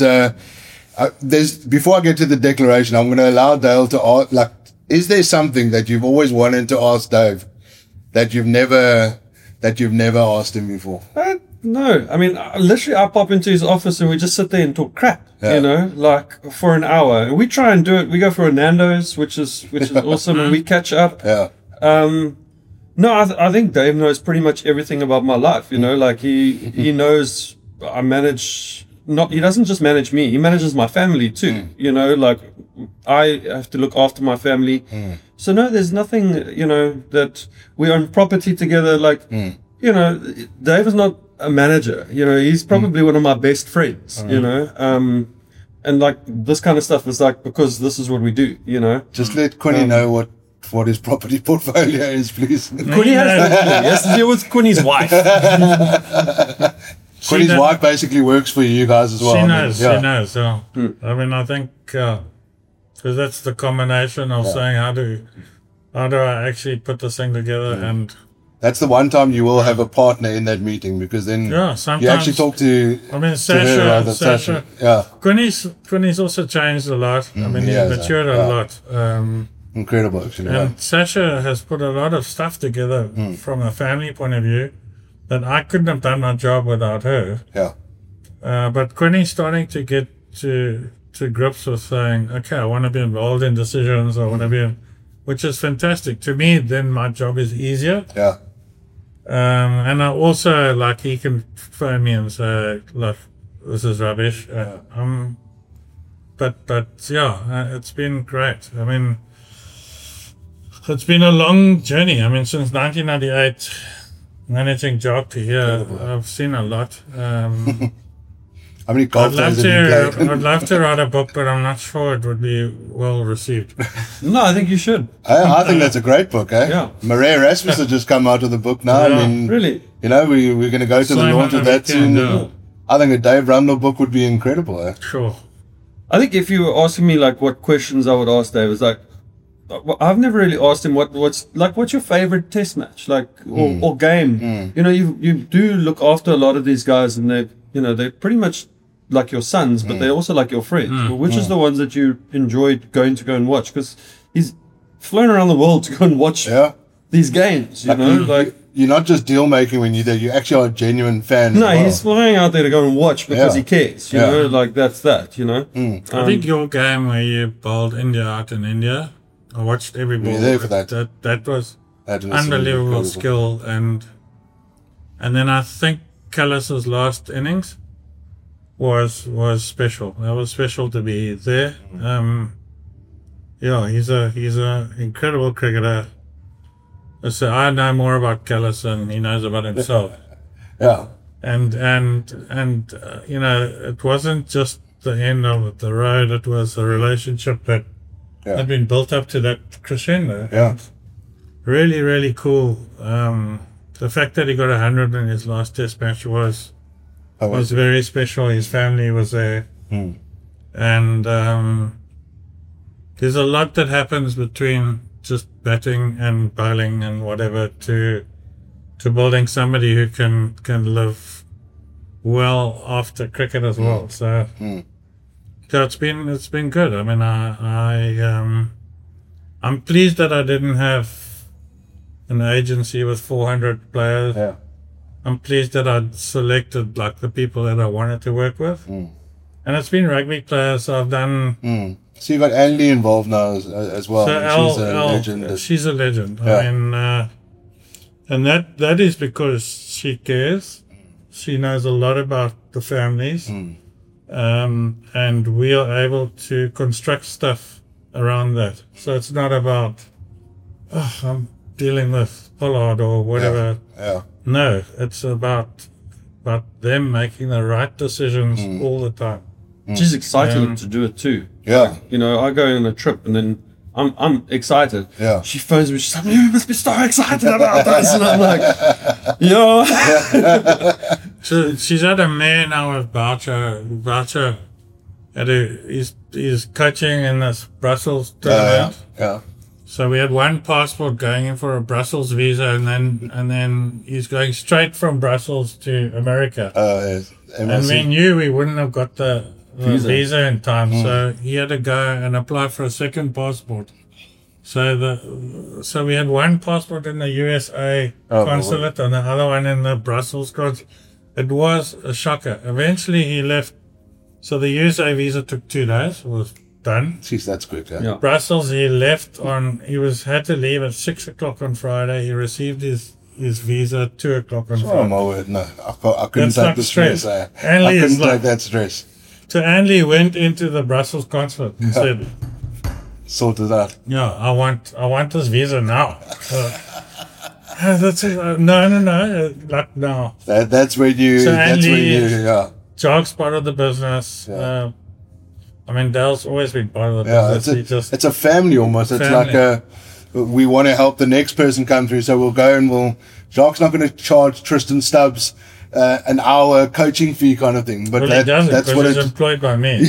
before I get to the declaration, I'm going to allow Dale to ask. Like, is there something that you've always wanted to ask Dave that you've never asked him before? No, I mean, literally, I pop into his office and we just sit there and talk crap, you know, like for an hour. And we try and do it. We go for a Nando's, which is awesome, and we catch up. Yeah. No, I think Dave knows pretty much everything about my life. You know, like he knows I manage. He doesn't just manage me; he manages my family too. You know, like I have to look after my family. So no, there's nothing. You know, that we own property together. Like, you know, Dave is not a manager. You know, he's probably one of my best friends. You know, and like this kind of stuff is like, because this is what we do. You know, just let Quinny know what his property portfolio is, please. Quinny has to deal with Quinny's wife. Quinny's wife basically works for you guys as well. She knows. She knows. So, I mean, I think because that's the combination of saying how do I actually put this thing together, and that's the one time you will have a partner in that meeting, because then sometimes you actually talk to. I mean, Sasha. Yeah. Quinny's also changed a lot. I mean, he's matured a lot. Incredible, actually. And Sasha has put a lot of stuff together from a family point of view that I couldn't have done my job without her. Yeah. But Quinny's starting to get to grips with saying, okay, I want to be involved in decisions, I want to be, which is fantastic. To me, then my job is easier. Yeah. And I also, like, he can phone me and say, look, this is rubbish. But it's been great. I mean, it's been a long journey. I mean, since 1998, managing Jock to here, I've seen a lot. How many golf days have you played? I'd love to write a book, but I'm not sure it would be well received. No, I think you should. I think that's a great book, eh? Yeah. Maria Rasmus has just come out with a book now. Yeah. I mean, really? You know, we're going to go to the launch of that soon. I think a Dave Rundle book would be incredible, eh? Sure. I think if you were asking me like what questions I would ask Dave, is like, I've never really asked him what's your favorite test match, like or game. You know, you do look after a lot of these guys, and they're pretty much like your sons, but they're also like your friends. Which is the ones that you enjoyed going to go and watch? Because he's flown around the world to go and watch these games. You know, like you're not just deal making when you're there. You actually are a genuine fan. No, he's flying out there to go and watch because he cares. You know, like that's that. You know. I think your game where you bowled India out in India, I watched every ball. You're there for that. That was unbelievable skill, and then I think Kallis's last innings was special. That was special to be there. He's a incredible cricketer. So I know more about Kallis than he knows about himself. And you know, it wasn't just the end of the road. It was a relationship that had been built up to that crescendo. Really, really cool. The fact that he got 100 in his last test match was very special. His family was there. And there's a lot that happens between just batting and bowling and whatever to building somebody who can live well after cricket as well. So it's been good. I mean, I'm pleased that I didn't have an agency with 400 players. I'm pleased that I selected like the people that I wanted to work with. And it's been rugby players. I've done. So you've got Andy involved now as well. So she's a legend. She's a legend. I mean, and that is because she cares. She knows a lot about the families. And we are able to construct stuff around that. So it's not about, I'm dealing with Pollard or whatever. No, it's about them making the right decisions all the time. She's excited to do it too. Like, you know, I go on a trip and then I'm excited. She phones me, she's like, you must be so excited about this. And I'm like, So she's had a mare now with Boucher. Boucher he's coaching in this Brussels tournament. So we had one passport going in for a Brussels visa, and then he's going straight from Brussels to America. And we knew we wouldn't have got the visa in time, so he had to go and apply for a second passport. So we had one passport in the USA consulate and the other one in the Brussels consulate. It was a shocker. Eventually he left. So the USA visa took 2 days. Was done. Jeez, that's quick. Brussels, he left had to leave at 6 o'clock on Friday. He received his visa at 2 o'clock on Friday. Oh my word, no. I couldn't take the stress. I couldn't take that stress. So Andy went into the Brussels consulate and said, sorted out. I want this visa now. That's it. No, like now. That's when you. Jog's part of the business. I mean, Dale's always been part of the business. It's a family almost. It's like we want to help the next person come through, so we'll go and Jacques not going to charge Tristan Stubbs an hour coaching fee kind of thing. But that's what he's employed by me.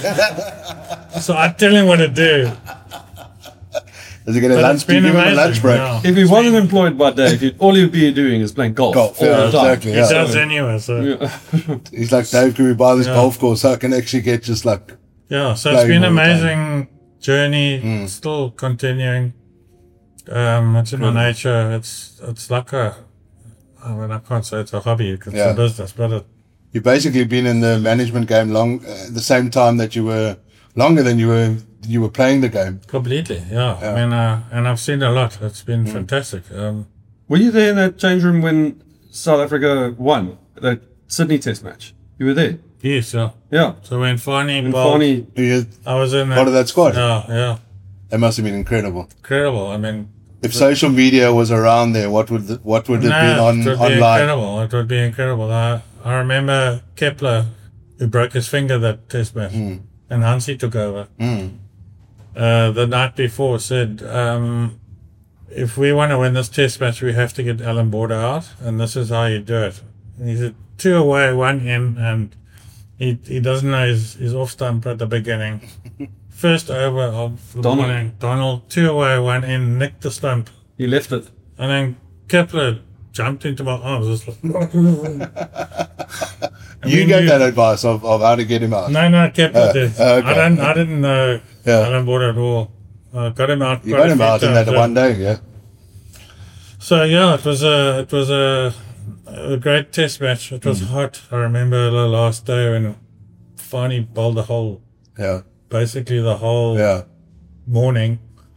So I tell him what to do. Is he going to lunch? Give him a lunch break. No. If he wasn't employed by Dave, all he'd be doing is playing golf. Exactly. He does anyway. So he's like, Dave, can we buy this golf course so I can actually get just like. So it's been an amazing journey. Still continuing. It's in my nature. It's like I can't say it's a hobby. It's a business, but you've basically been in the management game the same time that you were longer than you were playing the game. Completely, I mean, and I've seen a lot. It's been fantastic. Were you there in that change room when South Africa won that Sydney Test match? You were there. Yes, yeah. So when Fani I was in part of that squad. Yeah. That must have been incredible. I mean, if social media was around there, what would it have been online? It would be incredible. I remember Kepler, who broke his finger that test match, and Hansie took over. The night before said, if we want to win this test match, we have to get Alan Border out, and this is how you do it. And he said 2 away, 1 in, and he doesn't know his off stump at the beginning. First over of the morning, Donald, 2 away, 1 in, nicked the stump. He left it. And then Kepler jumped into my arms. Just like, you gave that advice of how to get him out? No, Kepler did. Okay. I didn't know Alan Border at all. got him out. You got him out in that one day, yeah. So yeah, it was a great test match. It was hot. I remember the last day when Fani bowled basically the whole morning.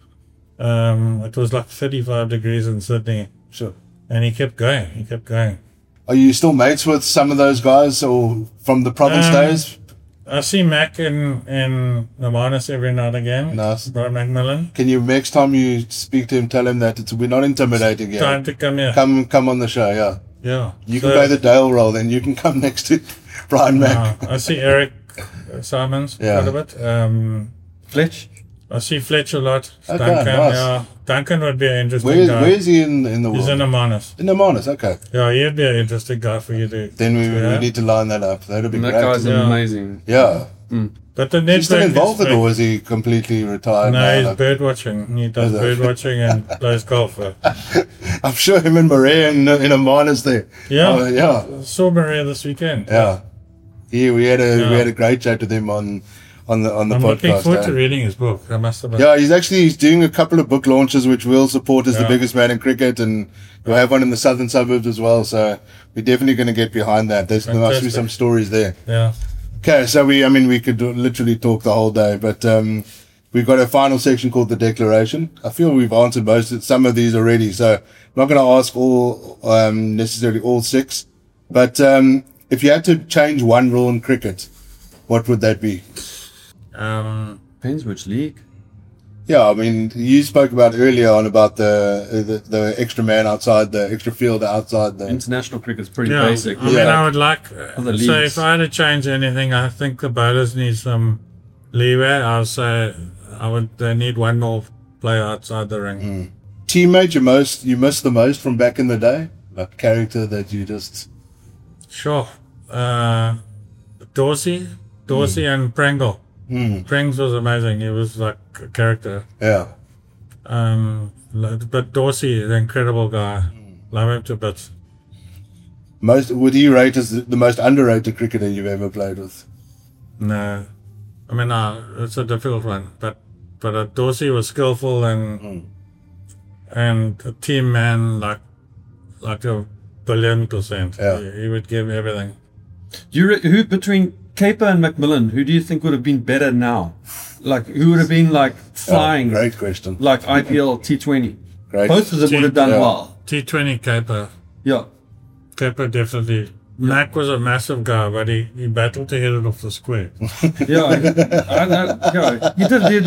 It was like 35 degrees in Sydney. Sure. And he kept going. Are you still mates with some of those guys or from the province days? I see Mac in Hermanus every now and again. Nice. Brian McMillan. Can you, next time you speak to him, tell him that we're not intimidating you. Time to come here. Come on the show, yeah. Yeah. You can play the Dale role, then you can come next to Brian Mac. I see Eric Simons quite a bit. Fletch? I see Fletch a lot. Okay, Duncan, nice. yeah. Duncan would be an interesting guy. Where is he in the world? He's in Hermanus. In Hermanus, okay. Yeah, he'd be an interesting guy for you to... Then we need to line that up. That'd be And great. that guy's amazing. Yeah. But the Is he still network involved is with it, or is he completely retired No, now? he's Like- bird watching. He does Is it? bird watching and plays golf. I'm sure him and Maria in Hermanus there. Yeah. Oh, yeah. Saw Maria this weekend. Yeah. We had a great chat with him on the I'm podcast. looking forward to eh? reading his book. I must admit. Yeah, he's doing a couple of book launches which we'll support as the biggest man in cricket, and we'll have one in the southern suburbs as well. So we're definitely going to get behind that. There must be Fantastic. some stories there. Yeah. Okay, so we could literally talk the whole day, but we've got a final section called the declaration. I feel we've answered some of these already, so I'm not going to ask all necessarily all 6. But if you had to change one rule in cricket, what would that be? Depends which league. Yeah, I mean, you spoke about earlier on about the extra man outside, the extra fielder outside the... International cricket's pretty Yeah. basic. I mean, I would like... the so leagues. if I had to change anything, I think the bowlers need some leeway. I would say they need one more player outside the ring. Teammate you miss the most from back in the day? Like character that you just... Sure. Dorsey and Pringle. Pringle was amazing. He was like a character. Yeah. But Dorsey, the incredible guy. Love him to bits. Would you rate as the most underrated cricketer you've ever played with? No. I mean, it's a difficult one. But Dorsey was skillful and a team man like a billion%. Yeah. He would give everything. Who between Caper and McMillan, who do you think would have been better now? Like, who would have been like flying? Great question. Like IPL T20. Great. Both of them would have done well. T20 Caper. Yeah. Caper definitely. Mac was a massive guy, but he battled to hit it off the square. Yeah. You did.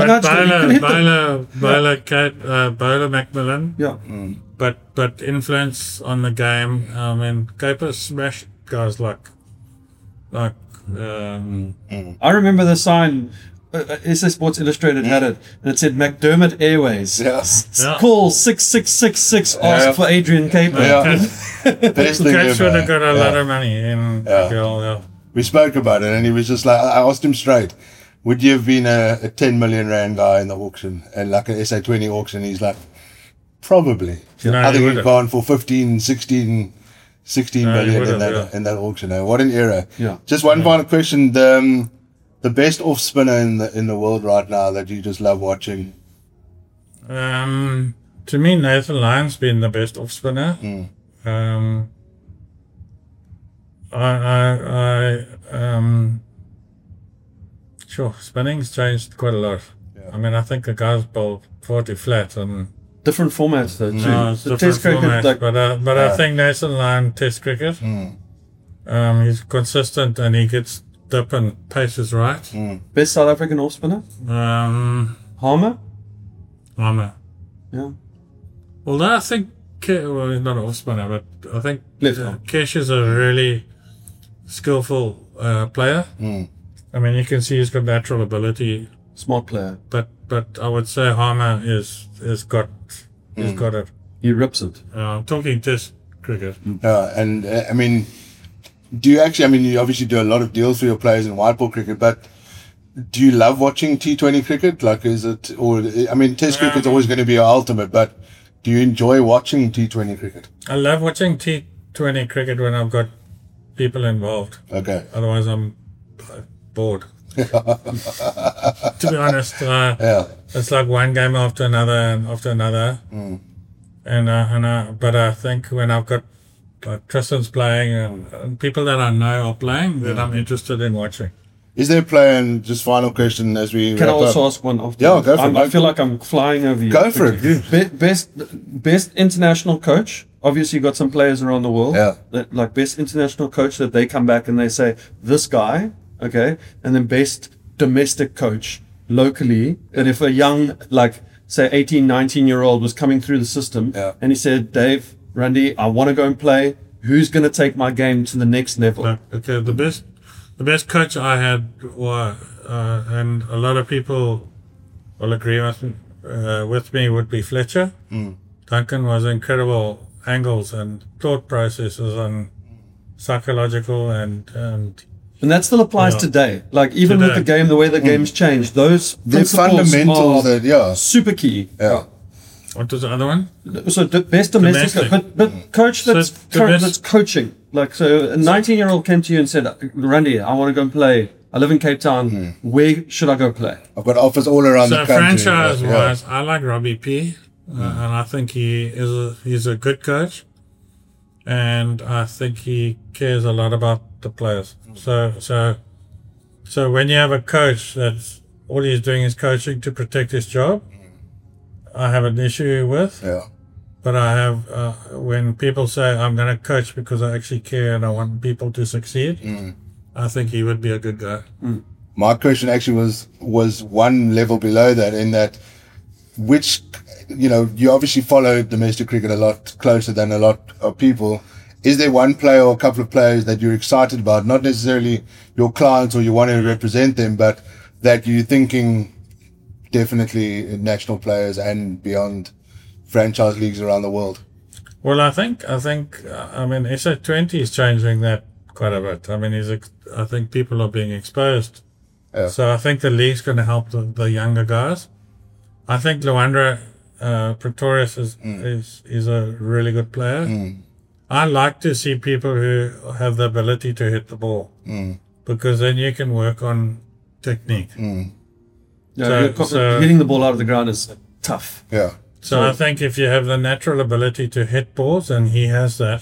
Bowler McMillan. Yeah. But influence on the game. I mean, Caper smashed guys like. I remember the sign. SA Sports Illustrated had it, and it said McDermott Airways. Yeah. Call 6666. Ask for Adrian Caper. Yeah. Best thing Cash would ever. have got a lot of money in IPL. We spoke about it, and he was just like, I asked him straight, would you have been a 10 million rand guy in the auction, and like an SA20 auction? He's like, probably. No, I think he we've would've. gone for 16 million would've, in that auction. What an era. Yeah. Just one final question. The best off spinner in the world right now that you just love watching? To me, Nathan Lyon's been the best off spinner. Sure, spinning's changed quite a lot. Yeah. I mean, I think the guys bowl 40 flat and Different formats though too. no, it's The different Test cricket, formats, like, but I think Nathan Lyon Test cricket. He's consistent and he gets dip and paces right. best South African off spinner, Harmer. Armour. Yeah. Although I think, well, he's not an off spinner, but I think Left arm. Kesh is a really skillful player. I mean, you can see he's got natural ability, Smart player. but I would say Harmer is got it. He rips it. I'm talking Test cricket. And I mean, do you actually? I mean, you obviously do a lot of deals for your players in white ball cricket, but do you love watching T20 cricket? Like, is it, or I mean, Test cricket's always going to be your ultimate, but do you enjoy watching T20 cricket? I love watching T20 cricket when I've got people involved. Okay. Otherwise, I'm bored. To be honest, it's like one game after another and after another. But I think when I've got Tristan's playing and people that I know are playing, then I'm interested in watching. Is there a player, and just final question as we Can I also ask one after? Yeah, go for it. I feel like I'm flying over you. Go for it. Best international coach. Obviously, you've got some players around the world. Like best international coach that they come back and they say, this guy, okay? And then best domestic coach locally. That if a young, like, say 18, 19-year-old was coming through the system and he said, Dave, Randy, I want to go and play. Who's going to take my game to the next level? Okay, the best coach I had was, and a lot of people will agree with me, would be Fletcher. Duncan was incredible angles and thought processes and psychological and that still applies today. Like even with the game, the way the game's changed, those fundamentals are super key. What was the other one? So best domestic. But coach that's coaching. Like, so a 19-year-old came to you and said, Randy, I want to go and play. I live in Cape Town. Where should I go play? I've got offers all around the country. So franchise-wise, I like Robbie P. And I think he's a good coach. And I think he cares a lot about the players. So when you have a coach that's all he's doing is coaching to protect his job, I have an issue with. But I have, when people say I'm going to coach because I actually care and I want people to succeed, I think he would be a good guy. My question actually was one level below that, in that, you obviously follow domestic cricket a lot closer than a lot of people. Is there one player or a couple of players that you're excited about? Not necessarily your clients or you want to represent them, but that you're thinking definitely national players and beyond, franchise leagues around the world? Well, I think SA20 is changing that quite a bit. I mean, I think people are being exposed. So I think the league's going to help the younger guys. I think Luandra Pretorius is a really good player. I like to see people who have the ability to hit the ball, because then you can work on technique. So hitting the ball out of the ground is tough. So I think if you have the natural ability to hit balls, and he has that,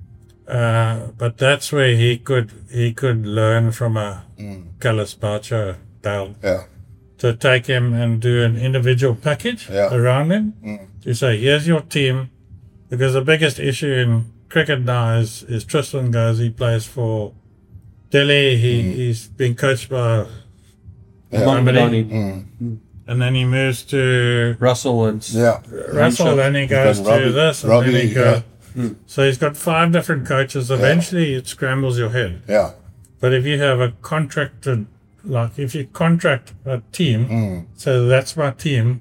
but that's where he could learn from a Callis Boucher down. To take him and do an individual package around him. To say, here's your team, because the biggest issue in cricket now is Tristan goes, he plays for Delhi, he's been coached by somebody. And then he moves to Russell and then he goes to this, and then he goes. So he's got 5 different coaches. Eventually, it scrambles your head. But if you have a contracted, like if you contract a team, so that's my team.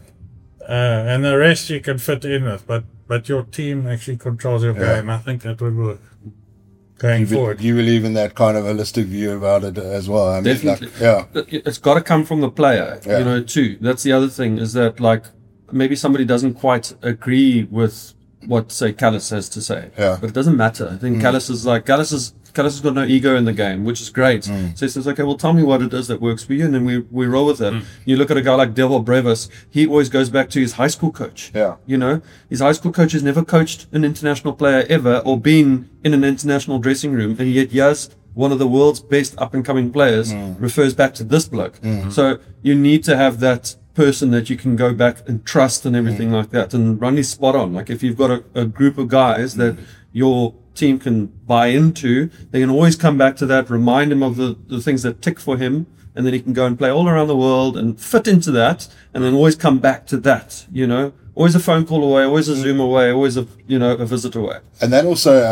And the rest you can fit in with, but your team actually controls your game. I think that would work going forward. You believe in that kind of holistic view about it as well? I mean, definitely. It's got to come from the player, too. That's the other thing, is that like maybe somebody doesn't quite agree with what, say, Callis has to say. But it doesn't matter. I think Callis has got no ego in the game, which is great. So he says, okay, well, tell me what it is that works for you, and then we roll with it. You look at a guy like Devil Brevis, he always goes back to his high school coach. His high school coach has never coached an international player ever, or been in an international dressing room, and yet yes, one of the world's best up-and-coming players refers back to this bloke. So you need to have that person that you can go back and trust and everything like that. And Randy's spot on. Like if you've got a group of guys that your team can buy into, they can always come back to that, remind him of the things that tick for him, and then he can go and play all around the world and fit into that, and then always come back to that, always a phone call away, always a Zoom away, always a visit away. And that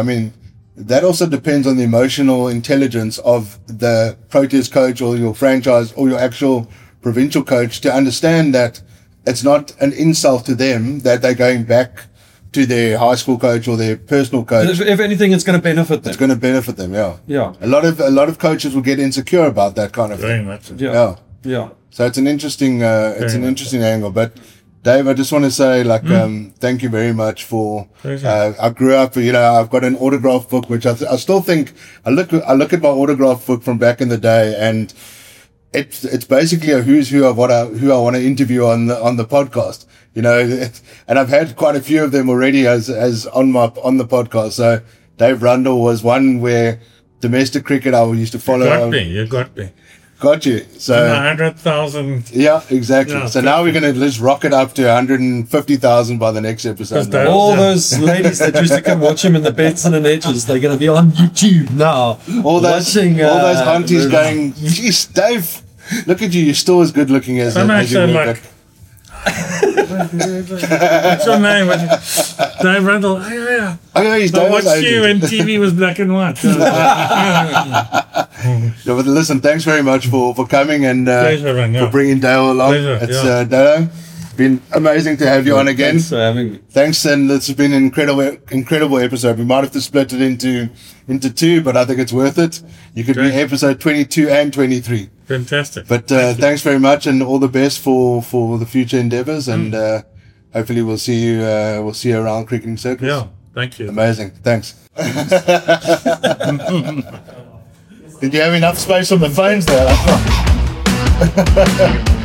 also depends on the emotional intelligence of the Proteas coach or your franchise or your actual provincial coach, to understand that it's not an insult to them that they're going back to their high school coach or their personal coach. If anything, it's going to benefit them. It's going to benefit them, yeah. A lot of coaches will get insecure about that kind of thing. Yeah. So it's an interesting, angle. But Dave, I just want to say, thank you very much for. I grew up, I've got an autograph book, which I still think I look at my autograph book from back in the day, and it's basically a who's who of who I want to interview on the podcast. You know, and I've had quite a few of them already as on the podcast. So Dave Rundle was one where domestic cricket I used to follow. You got me. Got you. So 100,000. Yeah, exactly. Yeah, so now we're going to just rocket up to 150,000 by the next episode. All those ladies that used to come watch him in the Benson and Edges, they're going to be on YouTube now. All those aunties going, geez, Dave, look at you. You're still as good looking as you were. Like, what's your name? Dave Rundle. Oh, yeah. Oh, yeah, he's I watched you when TV was black and white. Yeah, but listen, thanks very much for coming and for bringing Dale along. Pleasure, Dale, been amazing to have you on again. Thanks for having me. Thanks, and it's been an incredible episode. We might have to split it into two, but I think it's worth it. You could be episode 22 and 23. Fantastic. But thanks very much, and all the best for the future endeavors, and hopefully we'll see you around cricketing circles. Yeah, thank you. Amazing. Thanks. Did you have enough space on the phones there?